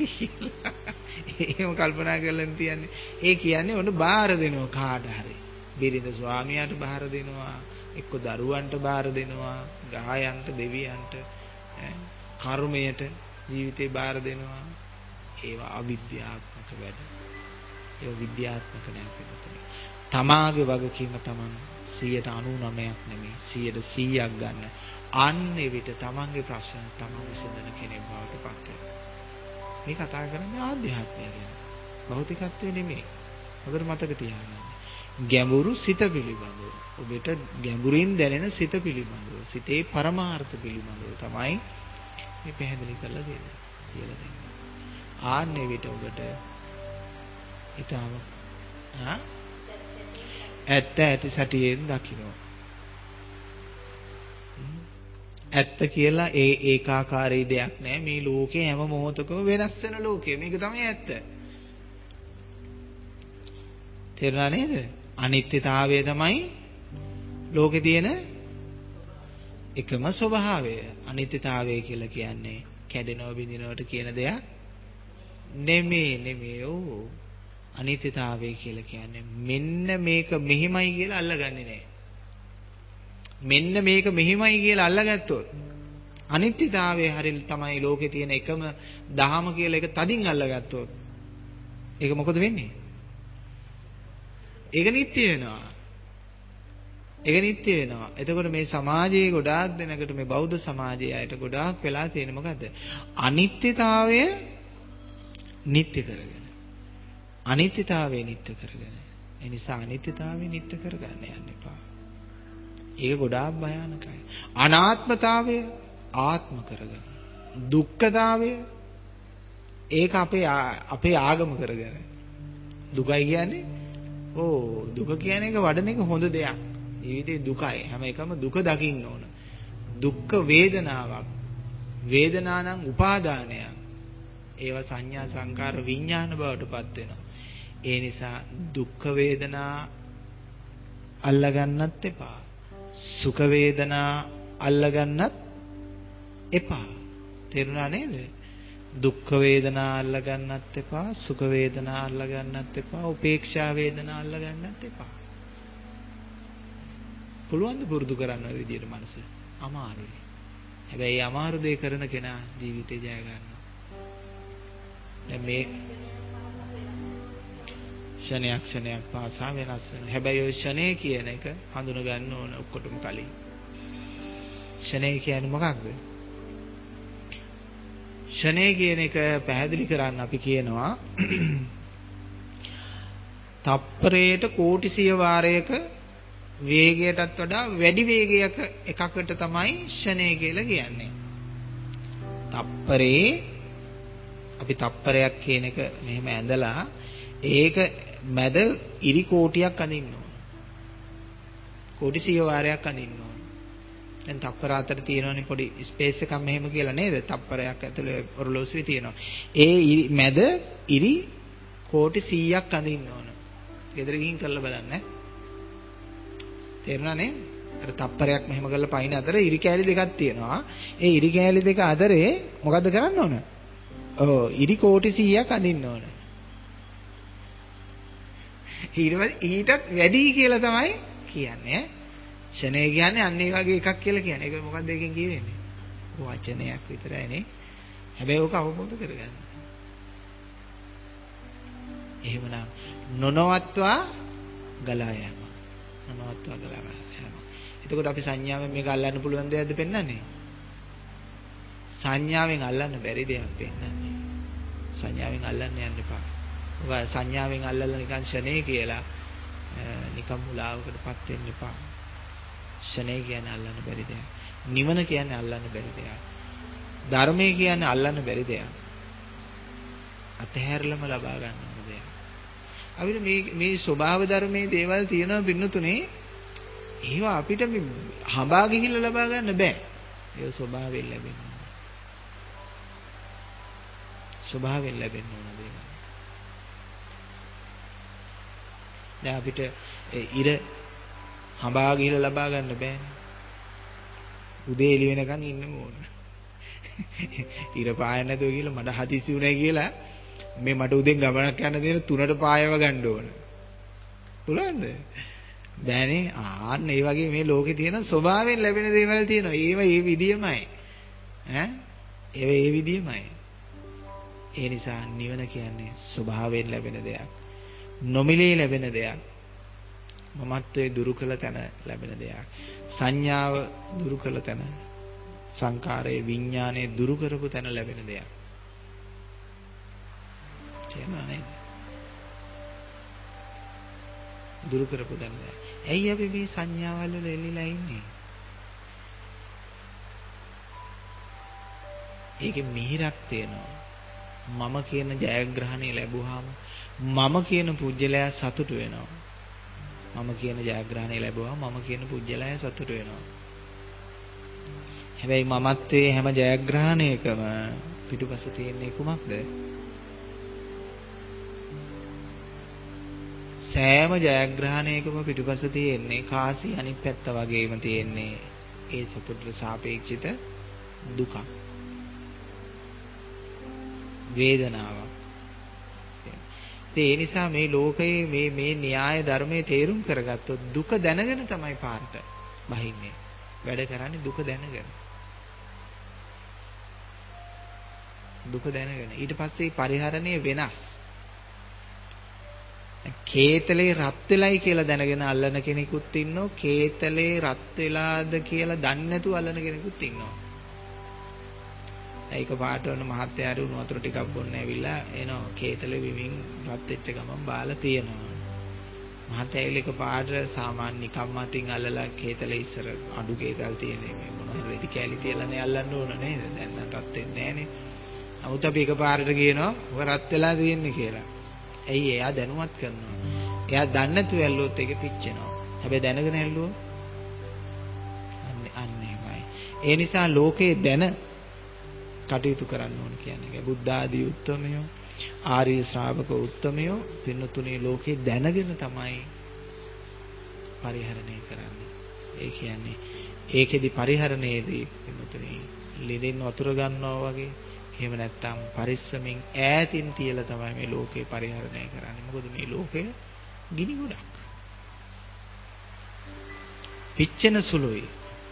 එහෙම කල්පනා කරලා තියන්නේ. ඒ කියන්නේ ඔන්න බාර දෙනවා කාට හරි. බිරිඳ ස්වාමියාට බාර දෙනවා. එක්ක දරුවන්ට බාර දෙනවා. ගායන්ට, දෙවියන්ට, කර්මයට ජීවිතේ බාර දෙනවා. ඒවා අවිද්‍යාත්මක වැඩ. ඒවා විද්‍යාත්මක නෑ පිටුතුනි. තමාගේ වගකීම තමන් සීයට අනූනවයක් නෙමෙයි සීයට සීයක් ගන්න. අන්නේ විට තමන්ගේ ප්‍රශ්න තමන් විසඳන කෙනෙක් බවට පත් වෙනවා. මේ කතා කරන්නේ ආධ්‍යාත්මය ගැන. භෞතිකත්වය නෙමෙයි. හොඳට මතක තියාගන්න. ගැඹුරු සිත පිළිබඳව. ඔබට ගැඹුරින් දැනෙන සිත පිළිබඳව, සිතේ පරමාර්ථ පිළිබඳව තමයි මේ පැහැදිලි කරලා දෙන්නේ. කියලා දෙන්නේ. ආන්නේ විට ඔබට ඊටම ආ ඇත්ත ඇති සැටියෙන් දකින්න. ඇත්ත කියලා ඒ ඒකාකාරී දෙයක් නෑ. මේ ලෝකේ හැම මොහොතකම වෙනස් වෙන ලෝකය. මේක තමයි ඇත්ත. තේරුණා නේද? අනිත්‍යතාවය තමයි ලෝකේ තියෙන එකම ස්වභාවය. අනිත්‍යතාවය කියලා කියන්නේ කැඩෙනව බිඳිනවට කියන දෙයක් නෙමෙයි නෙමෙයි. ඕ අනිත්‍යතාවය කියලා කියන්නේ මෙන්න මේක මෙහිමයි කියලා අල්ලගන්නේ නැහැ. මෙන්න මේක මෙහිමයි කියලා අල්ලගත්තොත් අනිත්‍යතාවය හරිය තමයි ලෝකේ තියෙන එකම දහම කියලා එක තදින් අල්ලගත්තොත් ඒක මොකද වෙන්නේ? ඒක නිට්ටය වෙනවා. ඒක නිට්ටය වෙනවා. එතකොට මේ සමාජයේ ගොඩාක් දෙනකට මේ බෞද්ධ සමාජයේ අයට ගොඩාක් වෙලා තියෙන්නේ මොකද්ද? අනිත්‍යතාවය නිට්ටය කරගෙන. අනිත්‍යතාවය නිට්ටය කරගෙන. ඒ නිසා අනිත්‍යතාවය නිට්ටය කරගන්න යන්න එපා. ඒක ගොඩාක් භයානකයි. අනාත්මතාවය ආත්ම කරගෙන. දුක්ඛතාවය ඒක අපේ අපේ ආගම කරගෙන. දුකයි කියන්නේ ඕ දුක කියන්නේ එක වඩන එක හොඳ දෙයක්. ජීවිතේ දුකයි. හැම එකම දුක දකින්න ඕන. දුක්ඛ වේදනාවක්. වේදනා නම් උපාදානයක්. ඒවා සංඥා සංකාර විඥාන බවට පත් වෙනවා. ඒ නිසා දුක්ඛ වේදනා අල්ලගන්නත් එපා. සුඛ වේදනා අල්ලගන්නත් එපා. තේරුණා නේද? දුක්ඛ වේදනා අල්ලගන්නත් එපා. සුඛ වේදනා අල්ලගන්නත් එපා. උපේක්ෂා වේදනා අල්ලගන්නත් එපා. පුළුවන් ද පුරුදු කරන්න ඔය විදිහට මනස? අමාරුයි. හැබැයි අමාරු දේ කරන කෙනා ජීවිතේ ජය ගන්නවා. දැන් මේ ක්ෂණයක් ක්ෂණයක් පාසා වෙනස් වෙනවා. හැබැයි ඔය ක්ෂණය කියන එක හඳුන ගන්න ඕන ඔක්කොටම කලින්. ක්ෂණය කියන්නේ මොකක්ද? ක්ෂණය කියන එක පැහැදිලි කරන්න අපි කියනවා තප්පරයට කෝටි සිය වාරයක වේගයටත් වඩා වැඩි වේගයක එකකට තමයි ක්ෂණය කියලා කියන්නේ. තප්පරේ අපි තප්පරයක් කියන එක මෙහෙම ඇඳලා ඒක මැද ඉරි කෝටියක් අඳින්න ඕන. කෝටි සිය වාරයක් අඳින්න ඕන. දැන් තප්පර අතර තියෙනවනේ පොඩි ස්පේස් එකක් මෙහෙම කියලා නේද? තප්පරයක් ඇතුලේ ඔරලෝසුවේ තියෙනවා. ඒ මැද ඉරි කෝටි සීයක් අඳින්න ඕන. ගෙදර ගිහින් කරලා බලන්න. තේරුණා නේ? අර තප්පරයක් මෙහෙම කරලා පයින් අතර ඉරි කෑලි දෙකක් තියෙනවා. ඒ ඉරි කෑලි දෙක අතරේ මොකද්ද කරන්න ඕන? ඔව් ඉරි කෝටි සීයක් අඳින්න ඕන. ඊටත් වැඩි කියලා තමයි කියන්නේ. ෂණය කියන්නේ අන්න ඒ වගේ එකක් කියලා කියන්නේ. ඒක මොකක්ද ඒකෙන් කියවෙන්නේ? වචනයක් විතරයි නේ. හැබැයි ඕක අවබෝධ කරගන්න. එහෙමනම් නොනවත්වා ගලා යෑම. නොනවත්වා ගලා යෑම. එතකොට අපි සංඥාවෙන් මේක අල්ලන්න පුළුවන් දෙයක්ද පෙන්වන්නේ? සංඥාවෙන් අල්ලන්න බැරි දෙයක් පෙන්වන්නේ. සංඥාවෙන් අල්ලන්න යන්න එපා. ඔබ සංඥාවෙන් අල්ලලා නිකන් ෂණේ කියලා නිකන් මුලාවකටපත් වෙන්න එපා. ෂණේ කියන්නේ අල්ලන්න බැරි දෙයක්. නිවන කියන්නේ අල්ලන්න බැරි දෙයක්. ධර්මය කියන්නේ අල්ලන්න බැරි දෙයක්. අතහැරලම ලබා ගන්න ඕන දෙයක්. අපිට මේ මේ ස්වභාව ධර්මයේ දේවල් තියෙනවා පින්නතුනේ. ඒවා අපිට මේ හඹා ගිහිල්ලා ලබා ගන්න බෑ. ඒක ස්වභාවයෙන් ලැබෙන්න ඕන. ස්වභාවයෙන් ලැබෙන්න ඕන දේවල්. දැන් අපිට ඉර හඹා ගිහිල්ලා ලබා ගන්න බෑනේ. උදේ එළි වෙනකන් ඉන්න ඕන. ඉර පායන්න නැතුව කියලා මට හදිසි උනේ කියලා මේ මට උදෙන් ගමනක් යන්න දෙන තුනට පායව ගන්න ඕන. පුළුවන්ද? බෑනේ. ආන්න ඒ වගේ මේ ලෝකේ තියෙන ස්වභාවයෙන් ලැබෙන දේවල් තියෙනවා. ඒව ඒ විදියමයි. ඈ? ඒව ඒ විදියමයි. ඒ නිසා නිවන කියන්නේ ස්වභාවයෙන් ලැබෙන දෙයක්. නොමිලේ ලැබෙන දෙයක්. මමත්වයේ දුරු කළ තැන ලැබෙන දෙයක්. සංඥාව දුරු කළ තැන, සංකාරයේ විඥානයේ දුරු කරපු තැන ලැබෙන දෙයක්. තේරුණා නේද? දුරු කරපු තැන. ඇයි අපි මේ සංඥාවල් වල එල්ලිලා ඉන්නේ? ඒකේ මිහිරක් තියෙනවා. මම කියන ජයග්‍රහණය ලැබුවාම මම කියන පුජ්‍යලයා සතුටු වෙනවා. මම කියන ජයග්‍රහණය ලැබුවා මම කියන පුජ්‍යලයා සතුටු වෙනවා. හැබැයි මමත්වයේ හැම ජයග්‍රහණයකම පිටුපස තියෙන්නේ කුමක්ද? සෑම ජයග්‍රහණයකම පිටුපස තියෙන්නේ කාසි අනිත් පැත්ත වගේම තියෙන්නේ ඒ සතුටට සාපේක්ෂිත දුකක්. වේදනාවක්. ඒ නිසා මේ ලෝකයේ මේ මේ න්‍යාය ධර්මයේ තේරුම් කරගත්තොත් දුක දැනගෙන තමයි පාරට බහින්නේ. වැඩ කරන්නේ දුක දැනගෙන. දුක දැනගෙන. ඊට පස්සේ පරිහරණය වෙනස්. කේතලේ රත් වෙලයි කියලා දැනගෙන අල්ලන කෙනෙකුත් ඉන්නවා. කේතලේ රත් වෙලාද කියලා දන්නේ නැතුව අල්ලන කෙනෙකුත් ඉන්නවා. ඒක පාට වුණ මහත්යාරු උණු වතුර ටිකක් බොන්න ඇවිල්ලා එනවා කේතලේ විමින් රත් වෙච්ච ගමන් බාලා තියෙනවා. මහත්යයිල එක පාට සාමාන්‍ය නිකම් අතින් අල්ලලා කේතලේ ඉස්සර අඩු කේතල් තියෙන මේ මොන හරි රෙදි කෑලි තියලානේ අල්ලන්න ඕන නේද? දැන් නම් රත් වෙන්නේ නැහනේ. නමුත් අපි එක පාරට කියනවා ඔක රත් වෙලා තියෙන්නේ කියලා. ඇයි එයා දැනුවත් කරනවා. එයා දන්නේ නැතුව ඇල්ලුවොත් ඒක පිච්චෙනවා. හැබැයි දැනගෙන ඇල්ලුවොත් අන්න අන්න එහෙමයි. ඒ නිසා ලෝකේ දැන කටයුතු කරන්න ඕන කියන්නේ. ඒ බුද්ධ ආදී උත්තමයෝ, ආර්ය ශ්‍රාවක උත්තමයෝ පින්නතුනේ ලෝකේ දැනගෙන තමයි පරිහරණය කරන්නේ. ඒ කියන්නේ ඒකෙදි පරිහරණයේදී පින්නතුනේ ලෙඩෙන් වතුර ගන්නවා වගේ එහෙම නැත්නම් පරිස්සමින් ඈතින් තියලා තමයි මේ ලෝකේ පරිහරණය කරන්නේ. මොකද මේ ලෝකය ගිනි ගොඩක්. පිච්චෙන සුළුයි.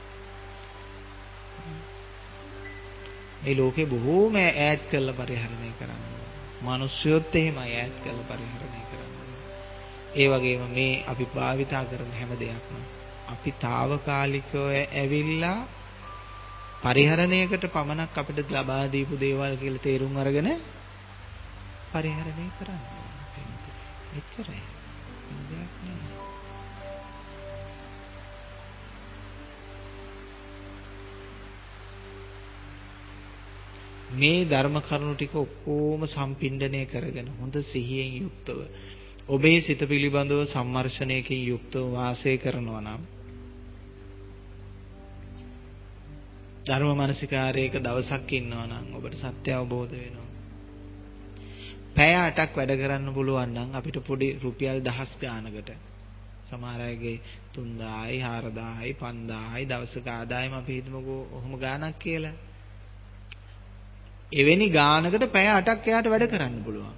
මේ ලෝකේ බොහෝම ඈත් කරලා පරිහරණය කරන්නේ. මිනිස්සුයොත් එහෙමයි ඈත් කරලා පරිහරණය කරන්නේ. ඒ වගේම මේ අපි භාවිතා කරන හැම දෙයක්ම අපි తాවකාලිකව ඇවිල්ලා පරිහරණයකට පමණක් අපිට ලබා දීපු දේවල් කියලා තේරුම් අරගෙන පරිහරණය කරන්න ඕනේ. එච්චරයි. දෙයක් නෑ. මේ ධර්ම කරුණු ටික ඔක්කොම සම්පින්ඩණය කරගෙන හොඳ සිහියෙන් යුක්තව ඔබේ සිත පිළිබඳව සම්මර්ෂණයකින් යුක්තව වාසය කරනවා නම් ධර්ම මානසිකාරයක දවසක් ඉන්නවා නම් ඔබට සත්‍ය අවබෝධ වෙනවා. පැය අටක් වැඩ කරන්න පුළුවන් නම් අපිට පොඩි රුපියල් දහස් ගානකට සමහර අයගේ තුන්දාහයි හාරදාහයි පන්දාහයි දවසක ආදායම අපි හිතමුකෝ ඔහොම ගානක් කියලා. එවැනි ගානකට පැය අටක් එයාට වැඩ කරන්න පුළුවන්.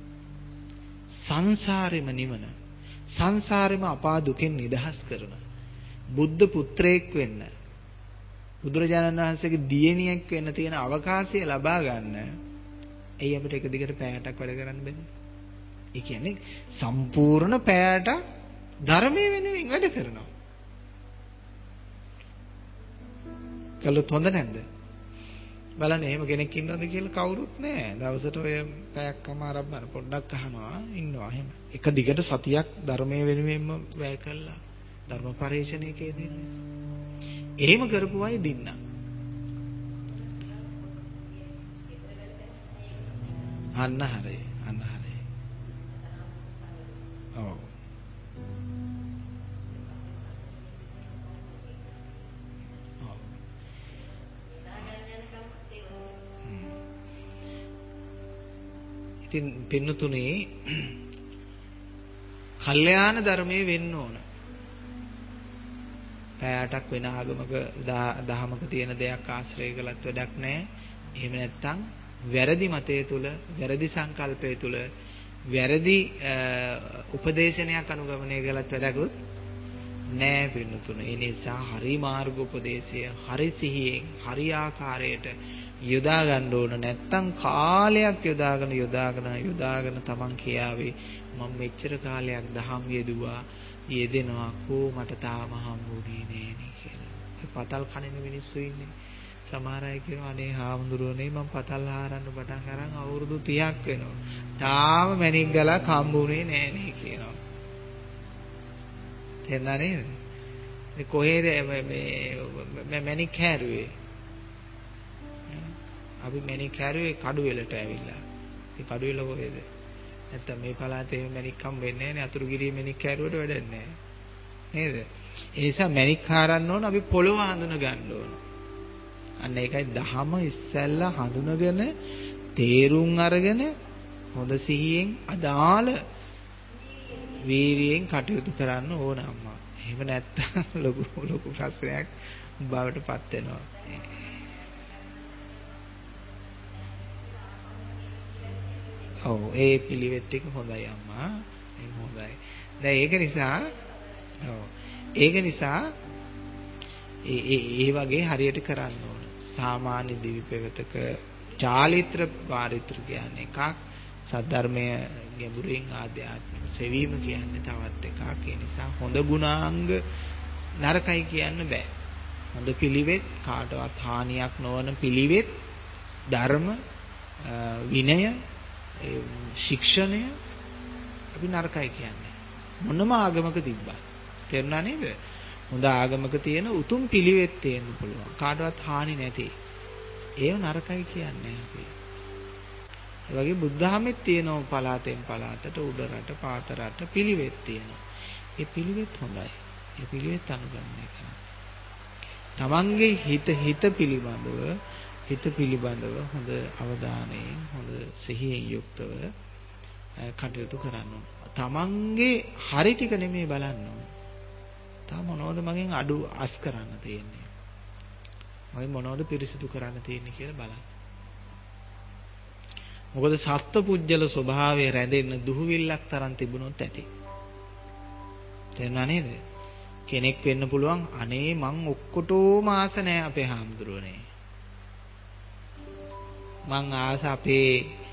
සංසාරෙම නිවන, සංසාරෙම අපා දුකෙන් නිදහස් කරන බුද්ධ පුත්‍රයෙක් වෙන්න, බුදුරජාණන් වහන්සේගේ දියණියක් වෙන්න තියෙන අවකාශය ලබා ගන්න. එයි අපිට එක දිගට පැය අටක් වැඩ කරන්න බැහැ. ඒ කියන්නේ සම්පූර්ණ පැය අටක් ධර්මයේ වෙනුවෙන් වැඩ කරනවා. කළොත් හොඳ නැද්ද? බලන්න එහෙම කෙනෙක් ඉන්නවද කියලා කවුරුත් නැහැ. දවසට ඔය පැයක්ම ආරම්භන පොඩ්ඩක් අහනවා ඉන්නවා එහෙම. එක දිගට සතියක් ධර්මයේ වෙනුවෙන්ම වැය කළා. ධර්ම පරිශ්‍රණයකේ දෙන්නේ. එහෙම කරපු අය දින්නා. අන්න හරියි. අන්න හරියි. ඔව්. ඉතින් පින්නතුනේ කල්යාණ ධර්මයේ වෙන්න ඕන. පැයටක් වෙන ආගමක දහමක තියෙන දෙයක් ආශ්‍රය කළත් වැඩක් නැහැ. එහෙම නැත්නම් වැරදි මතය තුල, වැරදි සංකල්පය තුල, වැරදි උපදේශනයක් අනුගමනය කළත් වැඩකුත් නැහැ පින්නතුනේ. ඒ නිසා හරි මාර්ග උපදේශය හරි සිහියෙන්, හරි ආකාරයට යොදා ගන්න ඕන. නැත්තම් කාලයක් යොදාගෙන යොදාගෙන යොදාගෙන තමන් කියාවේ මම මෙච්චර කාලයක් දහම් යෙදුවා යෙදෙනවා කෝ මට තාම හම්බුනේ නෑනේ කියලා. ඒ පතල් කනින මිනිස්සු ඉන්නේ. සමහර අය කියනවා අනේ හාමුදුරුවනේ මම පතල් හාරන්න පටන් අරන් අවුරුදු තිහක් වෙනවා. තාම මැණික් ගලක් හම්බුනේ නෑනේ කියනවා. තේරුණා නේද? මේ කොහෙද මේ මැණික් හැරුවේ? අපි මැණික් හැරුවේ කඩුවෙලට ඇවිල්ලා. ඒ කඩුවෙල කොහෙද? නැත්තම් මේ පළාතේ මැණික් හම් වෙන්නේ නැහැ නේ. අතුරුගිරියේ මැණික් හැරුවට වැඩක් නැහැ. නේද? ඒ නිසා මැණික් හරන්න ඕන අපි පොළව හඳුන ගන්න ඕන. අන්න ඒකයි දහම ඉස්සැල්ලා හඳුනගෙන තේරුම් අරගෙන හොඳ සිහියෙන් අදාළ වීරියෙන් කටයුතු කරන්න ඕන අම්මා. එහෙම නැත්තම් ලොකු ලොකු ප්‍රශ්නයක් බවට පත් වෙනවා. ඔව් ඒ පිළිවෙත් ටික හොඳයි අම්මා. ඒක හොඳයි. දැන් ඒක නිසා ඔව් ඒක නිසා ඒ ඒ ඒ වගේ හරියට කරන්න ඕන. සාමාන්‍ය දිවි පෙවතක චාලිත්‍ර පාරිත්‍ර කියන්නේ එකක්. සද්ධර්මය ගැඹුරින් ආධ්‍යාත්මික සෙවීම කියන්නේ තවත් එකක්. ඒ නිසා හොඳ ගුණාංග නරකයි කියන්න බෑ. හොඳ පිළිවෙත් කාටවත් හානියක් නොවන පිළිවෙත් ධර්ම විනය ශික්ෂණය අපි නරකයි කියන්නේ මොනම ආගමක තිබ්බත්. තේරුණා නේද? හොඳ ආගමක තියෙන උතුම් පිළිවෙත් තියෙන්න පුළුවන්. කාටවත් හානි නැති. ඒව නරකයි කියන්නේ අපි. ඒ වගේ බුද්ධහමෙත් තියෙනවා පලාතෙන් පලාතට උඩ රට පාත රට පිළිවෙත් තියෙනවා. ඒ පිළිවෙත් හොඳයි. ඒ පිළිවෙත් අනුගමනය කරන්න. තමන්ගේ හිත හිත පිළිබඳව හිත පිළිබඳව හොඳ අවධානයෙන් හොඳ සිහියෙන් යුක්තව කටයුතු කරන්න ඕන. තමන්ගේ හරි ටික නෙමෙයි බලන්න ඕන. තා මොනවද මගෙන් අඩු අස් කරන්න තියෙන්නේ? මගෙන් මොනවද පිරිසිදු කරන්න තියෙන්නේ කියලා බලන්න. මොකද සත්පුජ්‍යල ස්වභාවය රැඳෙන්න දුහවිල්ලක් තරම් තිබුණොත් ඇති. තේරුණා නේද? කෙනෙක් වෙන්න පුළුවන් අනේ මං ඔක්කොටම ආස නැහැ අපේ හාමුදුරුවනේ. මං ආස අපේ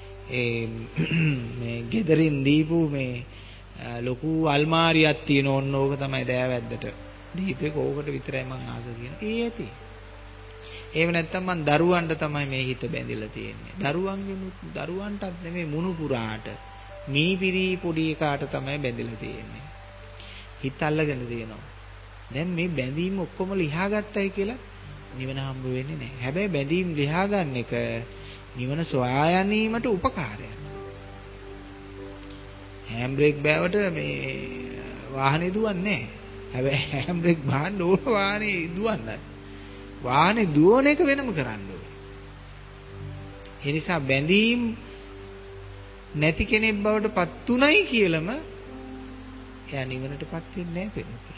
මේ ගෙදරින් දීපු මේ ලොකු අල්මාරියක් තියෙන ඕන ඕක තමයි දෑවැද්දට දීපේ කෝකට විතරයි මං ආස කියන. ඒ ඇති. එහෙම නැත්නම් මං දරුවන්ට තමයි මේ හිත බැඳිලා තියෙන්නේ. දරුවන්ගෙන් දරුවන්ටත් නෙමෙයි මුණුපුරාට මීපිරි පොඩි එකාට තමයි බැඳිලා තියෙන්නේ. හිත අල්ලගෙන තියෙනවා. දැන් මේ බැඳීම් ඔක්කොම ලියා ගත්තයි කියලා නිවන හම්බ වෙන්නේ නැහැ. හැබැයි බැඳීම් ලියා ගන්න එක නිවන සොයා ගැනීමට උපකාරයක්. හෑම් බ්‍රේක් බෑවට මේ වාහනේ දුවන්නේ නැහැ. හැබැයි හෑම් බ්‍රේක් බහන්න ඕන වාහනේ දුවන්නත්. වාහනේ දුවන එක වෙනම කරන්න ඕනේ. ඒ නිසා බැඳීම් නැති කෙනෙක් බවට පත් උනායි කියලම එයා නිවනටපත් වෙන්නේ නැහැ පිළිතුරේ.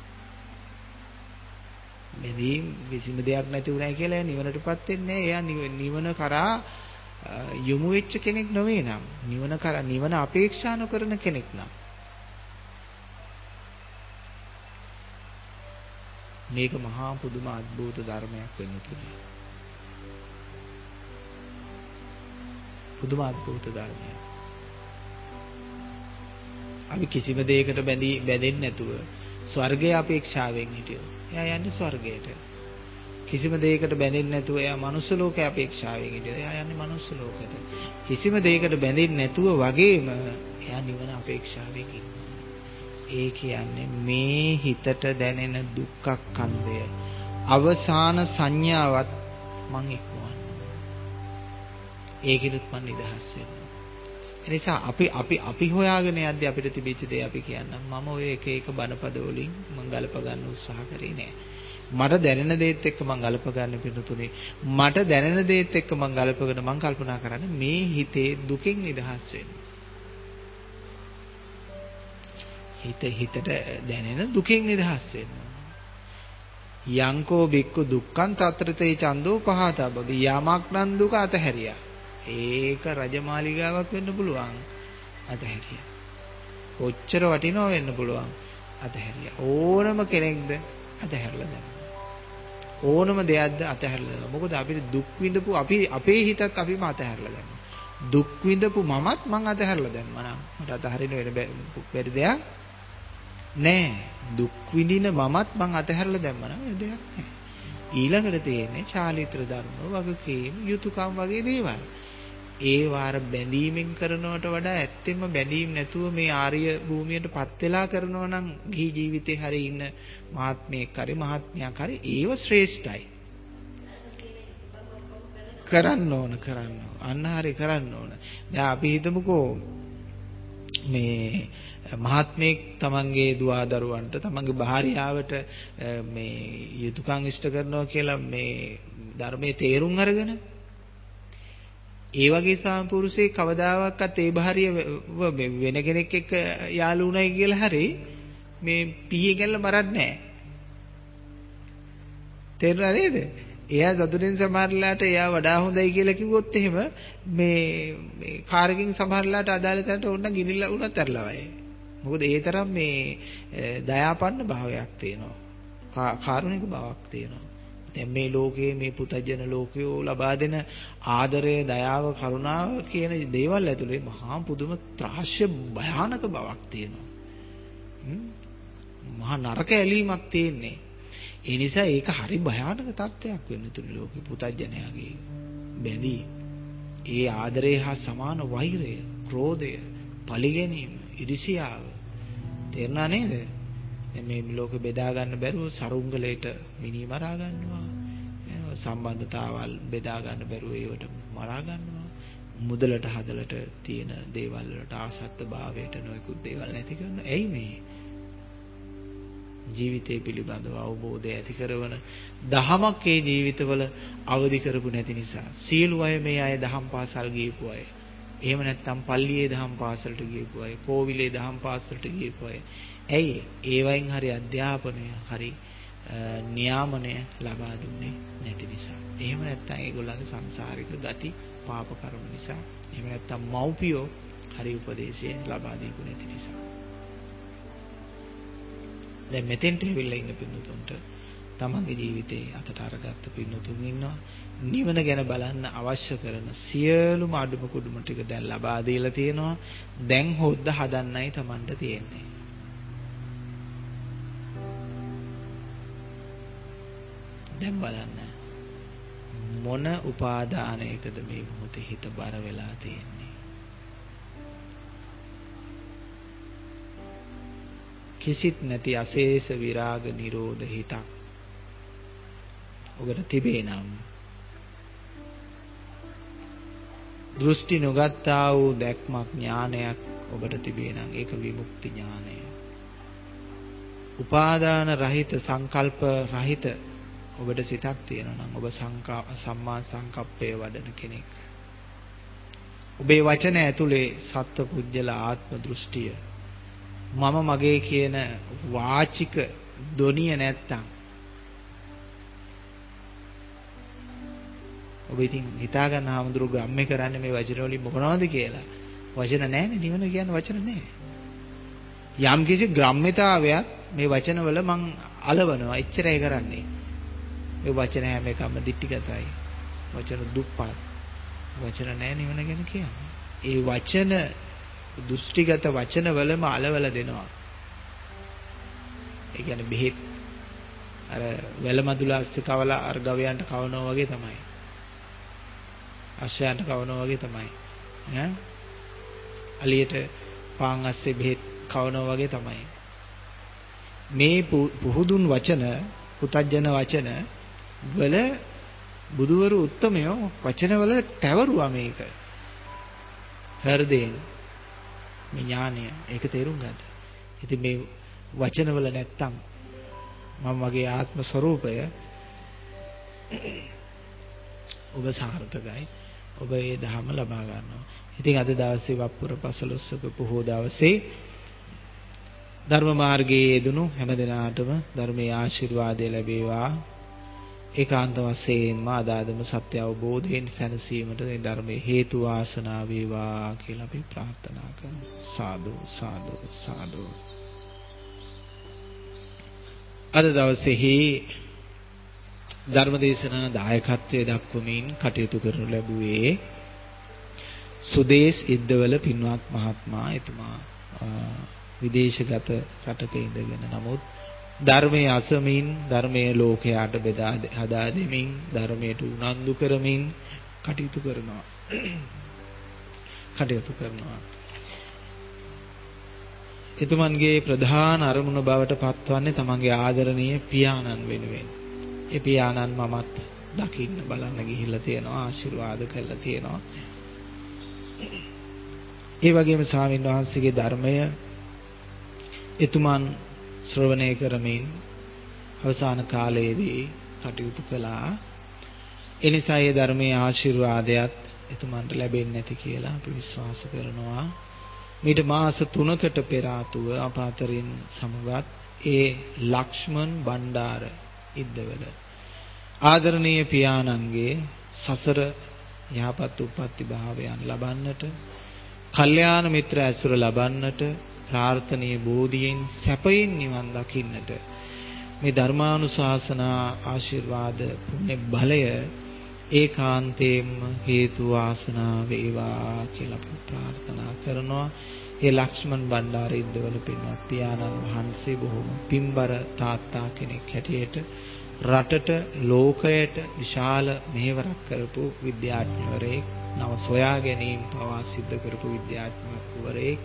බැඳීම් කිසිම දෙයක් නැති උනායි කියලා එයා නිවනටපත් වෙන්නේ නැහැ. එයා නිවන කරා යොමු වෙච්ච කෙනෙක් නෙවෙයි නම් නිවන කරා නිවන අපේක්ෂා නොකරන කෙනෙක් නම් මේක මහා පුදුම අద్భుත ධර්මයක් වෙනුතුනේ. පුදුම අద్భుත ධර්මයක්. අපි කිසිම දෙයකට බැඳී බැඳෙන්නේ නැතුව ස්වර්ගය අපේක්ෂාවෙන් හිටියෝ. එයා යන්නේ ස්වර්ගයට. කිසිම දෙයකට බැඳෙන්නේ නැතුව එයා මනුස්ස ලෝකේ අපේක්ෂාවෙන් හිටියෝ. එයා යන්නේ මනුස්ස ලෝකෙට. කිසිම දෙයකට බැඳෙන්නේ නැතුව වගේම එයා නිවන අපේක්ෂාවෙන් ඉන්නවා. ඒ කියන්නේ මේ හිතට දැනෙන දුක්ඛ කන්දය අවසාන සංඥාවත් මං ඉක්මවන්නවා. ඒකිනුත් මං නිදහස් වෙනවා. ඒ නිසා අපි අපි අපි හොයාගෙන යද්දී අපිට තිබිච්ච දේ අපි කියන්නම්. මම ඔය එක එක බණපද වලින් මං ගලප ගන්න උත්සාහ කරේ නෑ. මට දැනෙන දේත් එක්ක මං ගලප ගන්න පිටුතුනේ. මට දැනෙන දේත් එක්ක මං ගලපගෙන මං කල්පනා කරන්නේ මේ හිතේ දුකින් නිදහස් වෙන්න. හිත හිතට දැනෙන දුකෙන් නිදහස් වෙන්න. යංකෝ බික්කු දුක්ඛං తත්‍රතේ චන්தோ පහතබ්බ. යමක් නම් දුක අතහැරියා. ඒක රජමාලිගාවක් වෙන්න පුළුවන් අතහැරියා. කොච්චර වටිනව වෙන්න පුළුවන් අතහැරියා. ඕනම කෙනෙක්ද අතහැරලා දැම්මා. ඕනම දෙයක්ද අතහැරලා දැම්මා. මොකද අපිට දුක් විඳපු අපි අපේ හිතත් අපිම අතහැරලා දැම්මා. දුක් විඳපු මමත් මං අතහැරලා දැම්මා නම් මට අතහරින්න වෙන බැරි දෙයක් නෑ. දුක් විඳින මමත් මං අතහැරලා දැම්මා නම් වෙන දෙයක් නෑ. ඊළඟට තියෙන්නේ චාලිත්‍ර ධර්ම, වගකීම්, යුතුයකම් වගේ දේවල්. ඒ වාර බැඳීමෙන් කරනවට වඩා ඇත්තෙන්ම බැඳීම් නැතුව මේ ආර්ය භූමියටපත් වෙලා කරනවා නම් ගිහි ජීවිතේ හරි ඉන්න මහත්මයෙක් හරි මහත්මයක් හරි ඒව ශ්‍රේෂ්ඨයි. කරන්න ඕන කරන්න ඕන. අන්න හරි කරන්න ඕන. දැන් අපි හිතමුකෝ මේ මහත්මයෙක් තමන්ගේ දුවා දරුවන්ට තමන්ගේ භාර්යාවට මේ යුතුයකම් ඉෂ්ට කරනවා කියලා මේ ධර්මයේ තේරුම් අරගෙන ඒ වගේ සාම්පුරුෂේ කවදාවත් ඒ භාර්ය වෙන කෙනෙක් එක්ක යාළු වුණයි කියලා හරි මේ පීයේ ගැල්ල මරන්නේ නැහැ. තේරුණා නේද? එයා සතුටින් සමහරලාට එයා වඩා හොඳයි කියලා කිව්වොත් එහෙම මේ මේ කාර්යකින් සමහරලාට අදාළ තැනට ඕන ගිනිලා උනත් ඇරලවයි. මොකද ඒ තරම් මේ දයාපන්න භාවයක් තියෙනවා. කාරුණික බවක් තියෙනවා. දැන් මේ ලෝකයේ මේ පුතජන ලෝකයෝ ලබා දෙන ආදරය, දයාව, කරුණාව කියන දේවල් ඇතුලේ මහා පුදුම ත්‍රාස්‍ය භයානක බවක් තියෙනවා. මහා නරක ඇලීමක් තියෙන්නේ. ඒ නිසා ඒක හරි භයානක තත්ත්වයක් වෙන්න තුරු ලෝකේ පුතජනයාගේ බැඳී. ඒ ආදරය හා සමාන වෛරය, ක්‍රෝධය, පලිගැනීම, ඉරිසියාව තේරුණා නේද? මේ ලෝකෙ බෙදා ගන්න බැරුව සරුංගලයට මිනි මරා ගන්නවා. සම්බන්ධතාවල් බෙදා ගන්න බැරුව ඒවට මරා ගන්නවා. මුදලට හදලට තියෙන දේවල් වලට ආසක්ත භාවයට නොයෙකුත් දේවල් නැති කරන. ඇයි මේ? ජීවිතය පිළිබඳව අවබෝධය ඇති කරවන දහමක් ඒ ජීවිතවල අවදි කරපු නැති නිසා සියලු අය මේ අය දහම් පාසල් ගියපු අය. එහෙම නැත්නම් පල්ලියේ දහම් පාසලට ගියපු අය, කෝවිලේ දහම් පාසලට ගියපු අය. ඇයි ඒ වයින් හරි අධ්‍යාපනය හරි නියාමනය ලබා දුන්නේ නැති නිසා. එහෙම නැත්නම් ඒගොල්ලන්ගේ සංසාරික ගති පාප කර්ම නිසා. එහෙම නැත්නම් මව්පියෝ හරි උපදේශය ලබා දීපු නැති නිසා. දැන් මෙතෙන්ට ඇවිල්ලා ඉන්න පින්නතුන්ට තමන්ගේ ජීවිතේ අතට අරගත්ත පින්නතුන් ඉන්නවා. නිවන ගැන බලන්න අවශ්‍ය කරන සියලුම අඩුම කුඩුම ටික දැන් ලබා දීලා තියෙනවා. දැන් හොද්ද හදන්නයි තමන්ට තියෙන්නේ. දැන් බලන්න මොන උපාදානයකද මේ මොහොතේ හිත බර වෙලා තියෙන්නේ. කිසිත් නැති අශේෂ විරාග නිරෝධ හිතක් ඔබට තිබේ නම් දෘෂ්ටි නොගත්තා වූ දැක්මක් ඥානයක් ඔබට තිබේ නම් ඒක විමුක්ති ඥානය. උපාදාන රහිත සංකල්ප රහිත ඔබට සිතක් තියෙනවා නම් ඔබ සංකා සම්මා සංකප්පය වඩන කෙනෙක්. ඔබේ වචන ඇතුලේ සත්ව පුජ්‍යල ආත්ම දෘෂ්ටිය මම මගේ කියන වාචික දොනිය නැත්තම් ඔබ ඉතින් හිතා ගන්න හාමුදුරුවෝ ගම්මේ කරන්නේ මේ වචන වලින් මොනවද කියලා. වචන නැහැනේ, නිවන කියන්නේ වචන නැහැ. යම් කිසි ග්‍රාම්‍යතාවයක් මේ වචන වල මං අලවනවා, එච්චරයි කරන්නේ. මේ වචන හැම එකම දික්ටිගතයි. වචන දුප්පත්. වචන නැහැ නිවන ගැන කියන්නේ. ඒ වචන දෘෂ්ටිගත වචන වලම අලවල දෙනවා. ඒ කියන්නේ බෙහෙත් අර වැලමදුලාස්ස කවලා අර ගවයන්ට කවනවා වගේ තමයි. අශ්වයන්ට කවනවා වගේ තමයි. ඈ අලියට පාන් අස්සේ බෙහෙත් කවනවා වගේ තමයි. මේ පුහුදුන් වචන, පුතජන වචන වල බුදුවරු උත්තමයෝ වචන වල පැවරුවා මේක. හෘදයෙන් මේ ඥානය ඒක තේරුම් ගන්න. ඉතින් මේ වචන වල නැත්තම් මම මගේ ආත්ම ස්වરૂපය ඔබ සාර්ථකයි. ඔබ ඒ ධර්ම ලබා ගන්නවා. ඉතින් අද දවසේ වප්පුර පසළොස්වක පොහොය දවසේ ධර්ම මාර්ගයේ යෙදුණු හැම දිනාටම ධර්මයේ ආශිර්වාදය ලැබේවා. ඒකාන්ත වශයෙන්ම අදාදම සත්‍ය අවබෝධයෙන් සැනසීමට මේ ධර්මයේ හේතු වාසනා වේවා කියලා අපි ප්‍රාර්ථනා කරමු. සාදු සාදු සාදු. අද දවසේහි ධර්මදේශනා දායකත්වයේ දක්වමින් කටයුතු කරනු ලැබුවේ සුදේශ් ඉද්දවල පින්වත් මහත්මයා. එතුමා විදේශගත රටක ඉඳගෙන නමුත් ධර්මයේ අසමින් ධර්මයේ ලෝකයට බෙදා හදා දෙමින් ධර්මයට උනන්දු කරමින් කටයුතු කරනවා. කටයුතු කරනවා. එතුමන්ගේ ප්‍රධාන අරමුණ බවට පත්වන්නේ තමන්ගේ ආදරණීය පියාණන් වෙනුවෙන්. ඒ පියාණන් මමත් දකින්න බලන්න ගිහිල්ලා තියෙනවා, ආශිර්වාද කරලා තියෙනවා. ඒ වගේම ස්වාමීන් වහන්සේගේ ධර්මය එතුමන් ශ්‍රවණය කරමින් අවසාන කාලයේදී කටයුතු කළා. ඒ නිසා ඒ ධර්මයේ ආශිර්වාදයක් එතුමන්ට ලැබෙන්නේ නැති කියලා අපි විශ්වාස කරනවා. මීට මාස තුනකට පෙර ආතුව අප අතරින් සමුගත් ඒ ලක්ෂ්මන් බණ්ඩාර ඉද්දවල ආදරණීය පියාණන්ගේ සසර යහපත් උප්පත්ති භාවයන් ලබන්නට, කල්යාණ මිත්‍ර ඇසුර ලබන්නට, ප්‍රාර්ථනීය බෝධියෙන් සැපයෙන් නිවන් දකින්නට මේ ධර්මානුශාසනා ආශිර්වාද පුණ්‍ය බලය ඒකාන්තයෙන්ම හේතු වාසනා වේවා කියලා අපි ප්‍රාර්ථනා කරනවා. ඒ ලක්ෂ්මන් බණ්ඩාර ඉද්දවල පින්වත් පියාණන් වහන්සේ බොහොම පින්බර තාත්තා කෙනෙක් හැටියට රටට ලෝකයට විශාල මෙහෙවරක් කරපු විද්‍යාඥවරයෙක්, නව සොයා ගැනීම පවා සිද්ධ කරපු විද්‍යාඥවරයෙක්,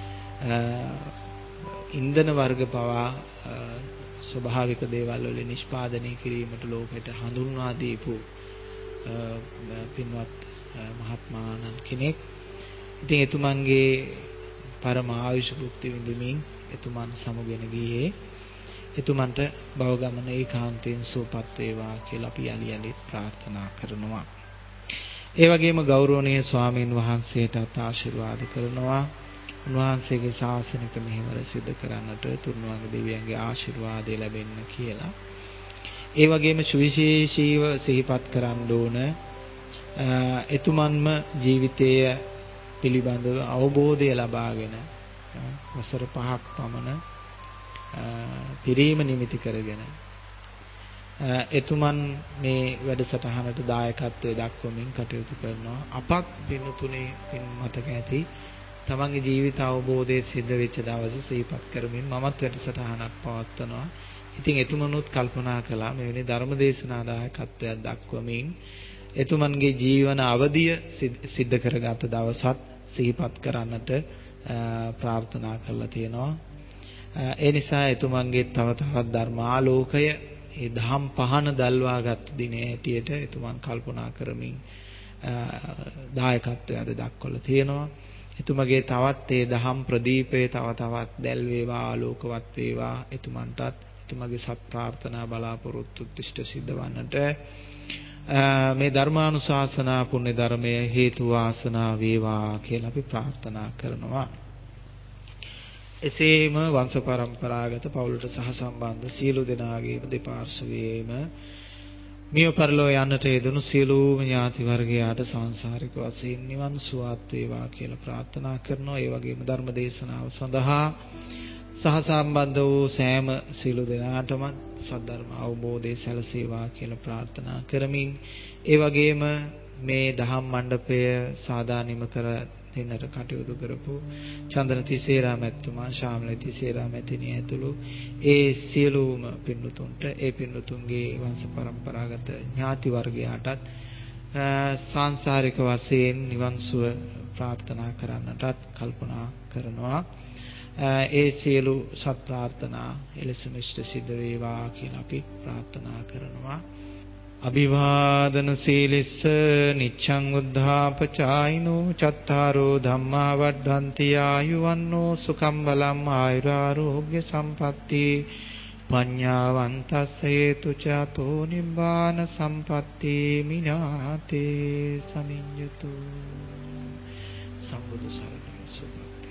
ඉන්ධන වර්ග පවා ස්වභාවික දේවල් වලින් නිෂ්පාදනය කිරීමට ලෝකයට හඳුන්වා දීපු පින්වත් මහත්මාණන් කෙනෙක්. ඉතින් එතුමන්ගේ පරම ආයුෂ භුක්ති විඳින්මින් එතුමන් සමුගෙන ගියේ. එතුමන්ට භව ගමන ඒකාන්තයෙන් සුවපත් වේවා කියලා අපි යලි යලිත් ප්‍රාර්ථනා කරනවා. ඒ වගේම ගෞරවනීය ස්වාමීන් වහන්සේටත් ආශිර්වාද කරනවා. උන්වහන්සේගේ ශාසනික මෙහෙවර සිදු කරන්නට තුන්වංග දෙවියන්ගේ ආශිර්වාදය ලැබෙන්න කියලා. ඒ වගේම සුවිශේෂීව සිහිපත් කරන්න ඕන එතුමන්ම ජීවිතය පිළිබඳව අවබෝධය ලබාගෙන වසර පහක් පමණ පිරීම නිමිති කරගෙන එතුමන් මේ වැඩසටහනට දායකත්වයේ දක්වමින් කටයුතු කරනවා. අපත් පින්තුනේ පින් මතක ඇති තමන්ගේ ජීවිත අවබෝධයේ සිද්ධ වෙච්ච දවස සිහිපත් කරමින් මමත් වැඩසටහනක් පවත්වනවා. ඉතින් එතුමනුත් කල්පනා කළා මෙවැනි ධර්මදේශනා දායකත්වයක් දක්වමින් එතුමන්ගේ ජීවන අවධිය සිද්ධ කරගත් දවසත් සිහිපත් කරන්නට ප්‍රාර්ථනා කරලා තියෙනවා. ඒ නිසා එතුමන්ගේ තව තවත් ධර්මාලෝකය ඒ දහම් පහන දල්වාගත් දිනේ හැටියට එතුමන් කල්පනා කරමින් දායකත්වය අද දක්වලා තියෙනවා. එතුමගේ තවත් ඒ දහම් ප්‍රදීපේ තව තවත් දැල් වේවා, ආලෝකවත් වේවා. එතුමන්ටත් එතුමගේ සත් ප්‍රාර්ථනා බලාපොරොත්තු ඉෂ්ට සිද්ධ වන්නට මේ ධර්මානුශාසනා පුණ්‍ය ධර්මයේ හේතු වාසනා වේවා කියලා අපි ප්‍රාර්ථනා කරනවා. එසේම වංශ පරම්පරාගත පවුලට සහ සම්බන්ධ සියලු දෙනාගේම දෙපාර්ශ්වයේම මිය පරලෝ යන්නට යෙදුණු සියලුම ඥාති වර්ගයාට සංසාරික වශයෙන් නිවන් සුවත් වේවා කියලා ප්‍රාර්ථනා කරනවා. ඒ වගේම ධර්ම දේශනාව සඳහා සහ සම්බන්ධ වූ සෑම සියලු දෙනාටම සද්ධර්ම අවබෝධය සැලසේවා කියලා ප්‍රාර්ථනා කරමින් ඒ වගේම මේ දහම් මණ්ඩපය සාදානිම කර දෙන්නට කටයුතු කරපු චන්දන තිසේරා මැතිතුමා, ශාමල තිසේරා මැතිණිය ඇතුළු ඒ සියලුම පින්වතුන්ට ඒ පින්වතුන්ගේ වංශ පරම්පරාගත ඥාති වර්ගයාටත් සාංශාරික වශයෙන් නිවන් සුව ප්‍රාර්ථනා කරන්නටත් කල්පනා කරනවා. ඒ සියලු සත් ප්‍රාර්ථනා එලෙසම ඉෂ්ට සිද්ධ වේවා කියලා අපි ප්‍රාර්ථනා කරනවා. අභිවාදන සීලිස්ස නිච්ඡං උද්ධාපචායිනෝ චත්තාරෝ ධම්මා වඩ්ඩන්ති ආයුවන්නෝ සුඛං බලං ආයුරාෝග්‍ය සම්පatti පඤ්ඤාවන්තස්ස හේතු චතෝ නිබ්බාන සම්පatti මිනාතේ සමිඤ්ඤතු සම්බුදු සරණයි සුභ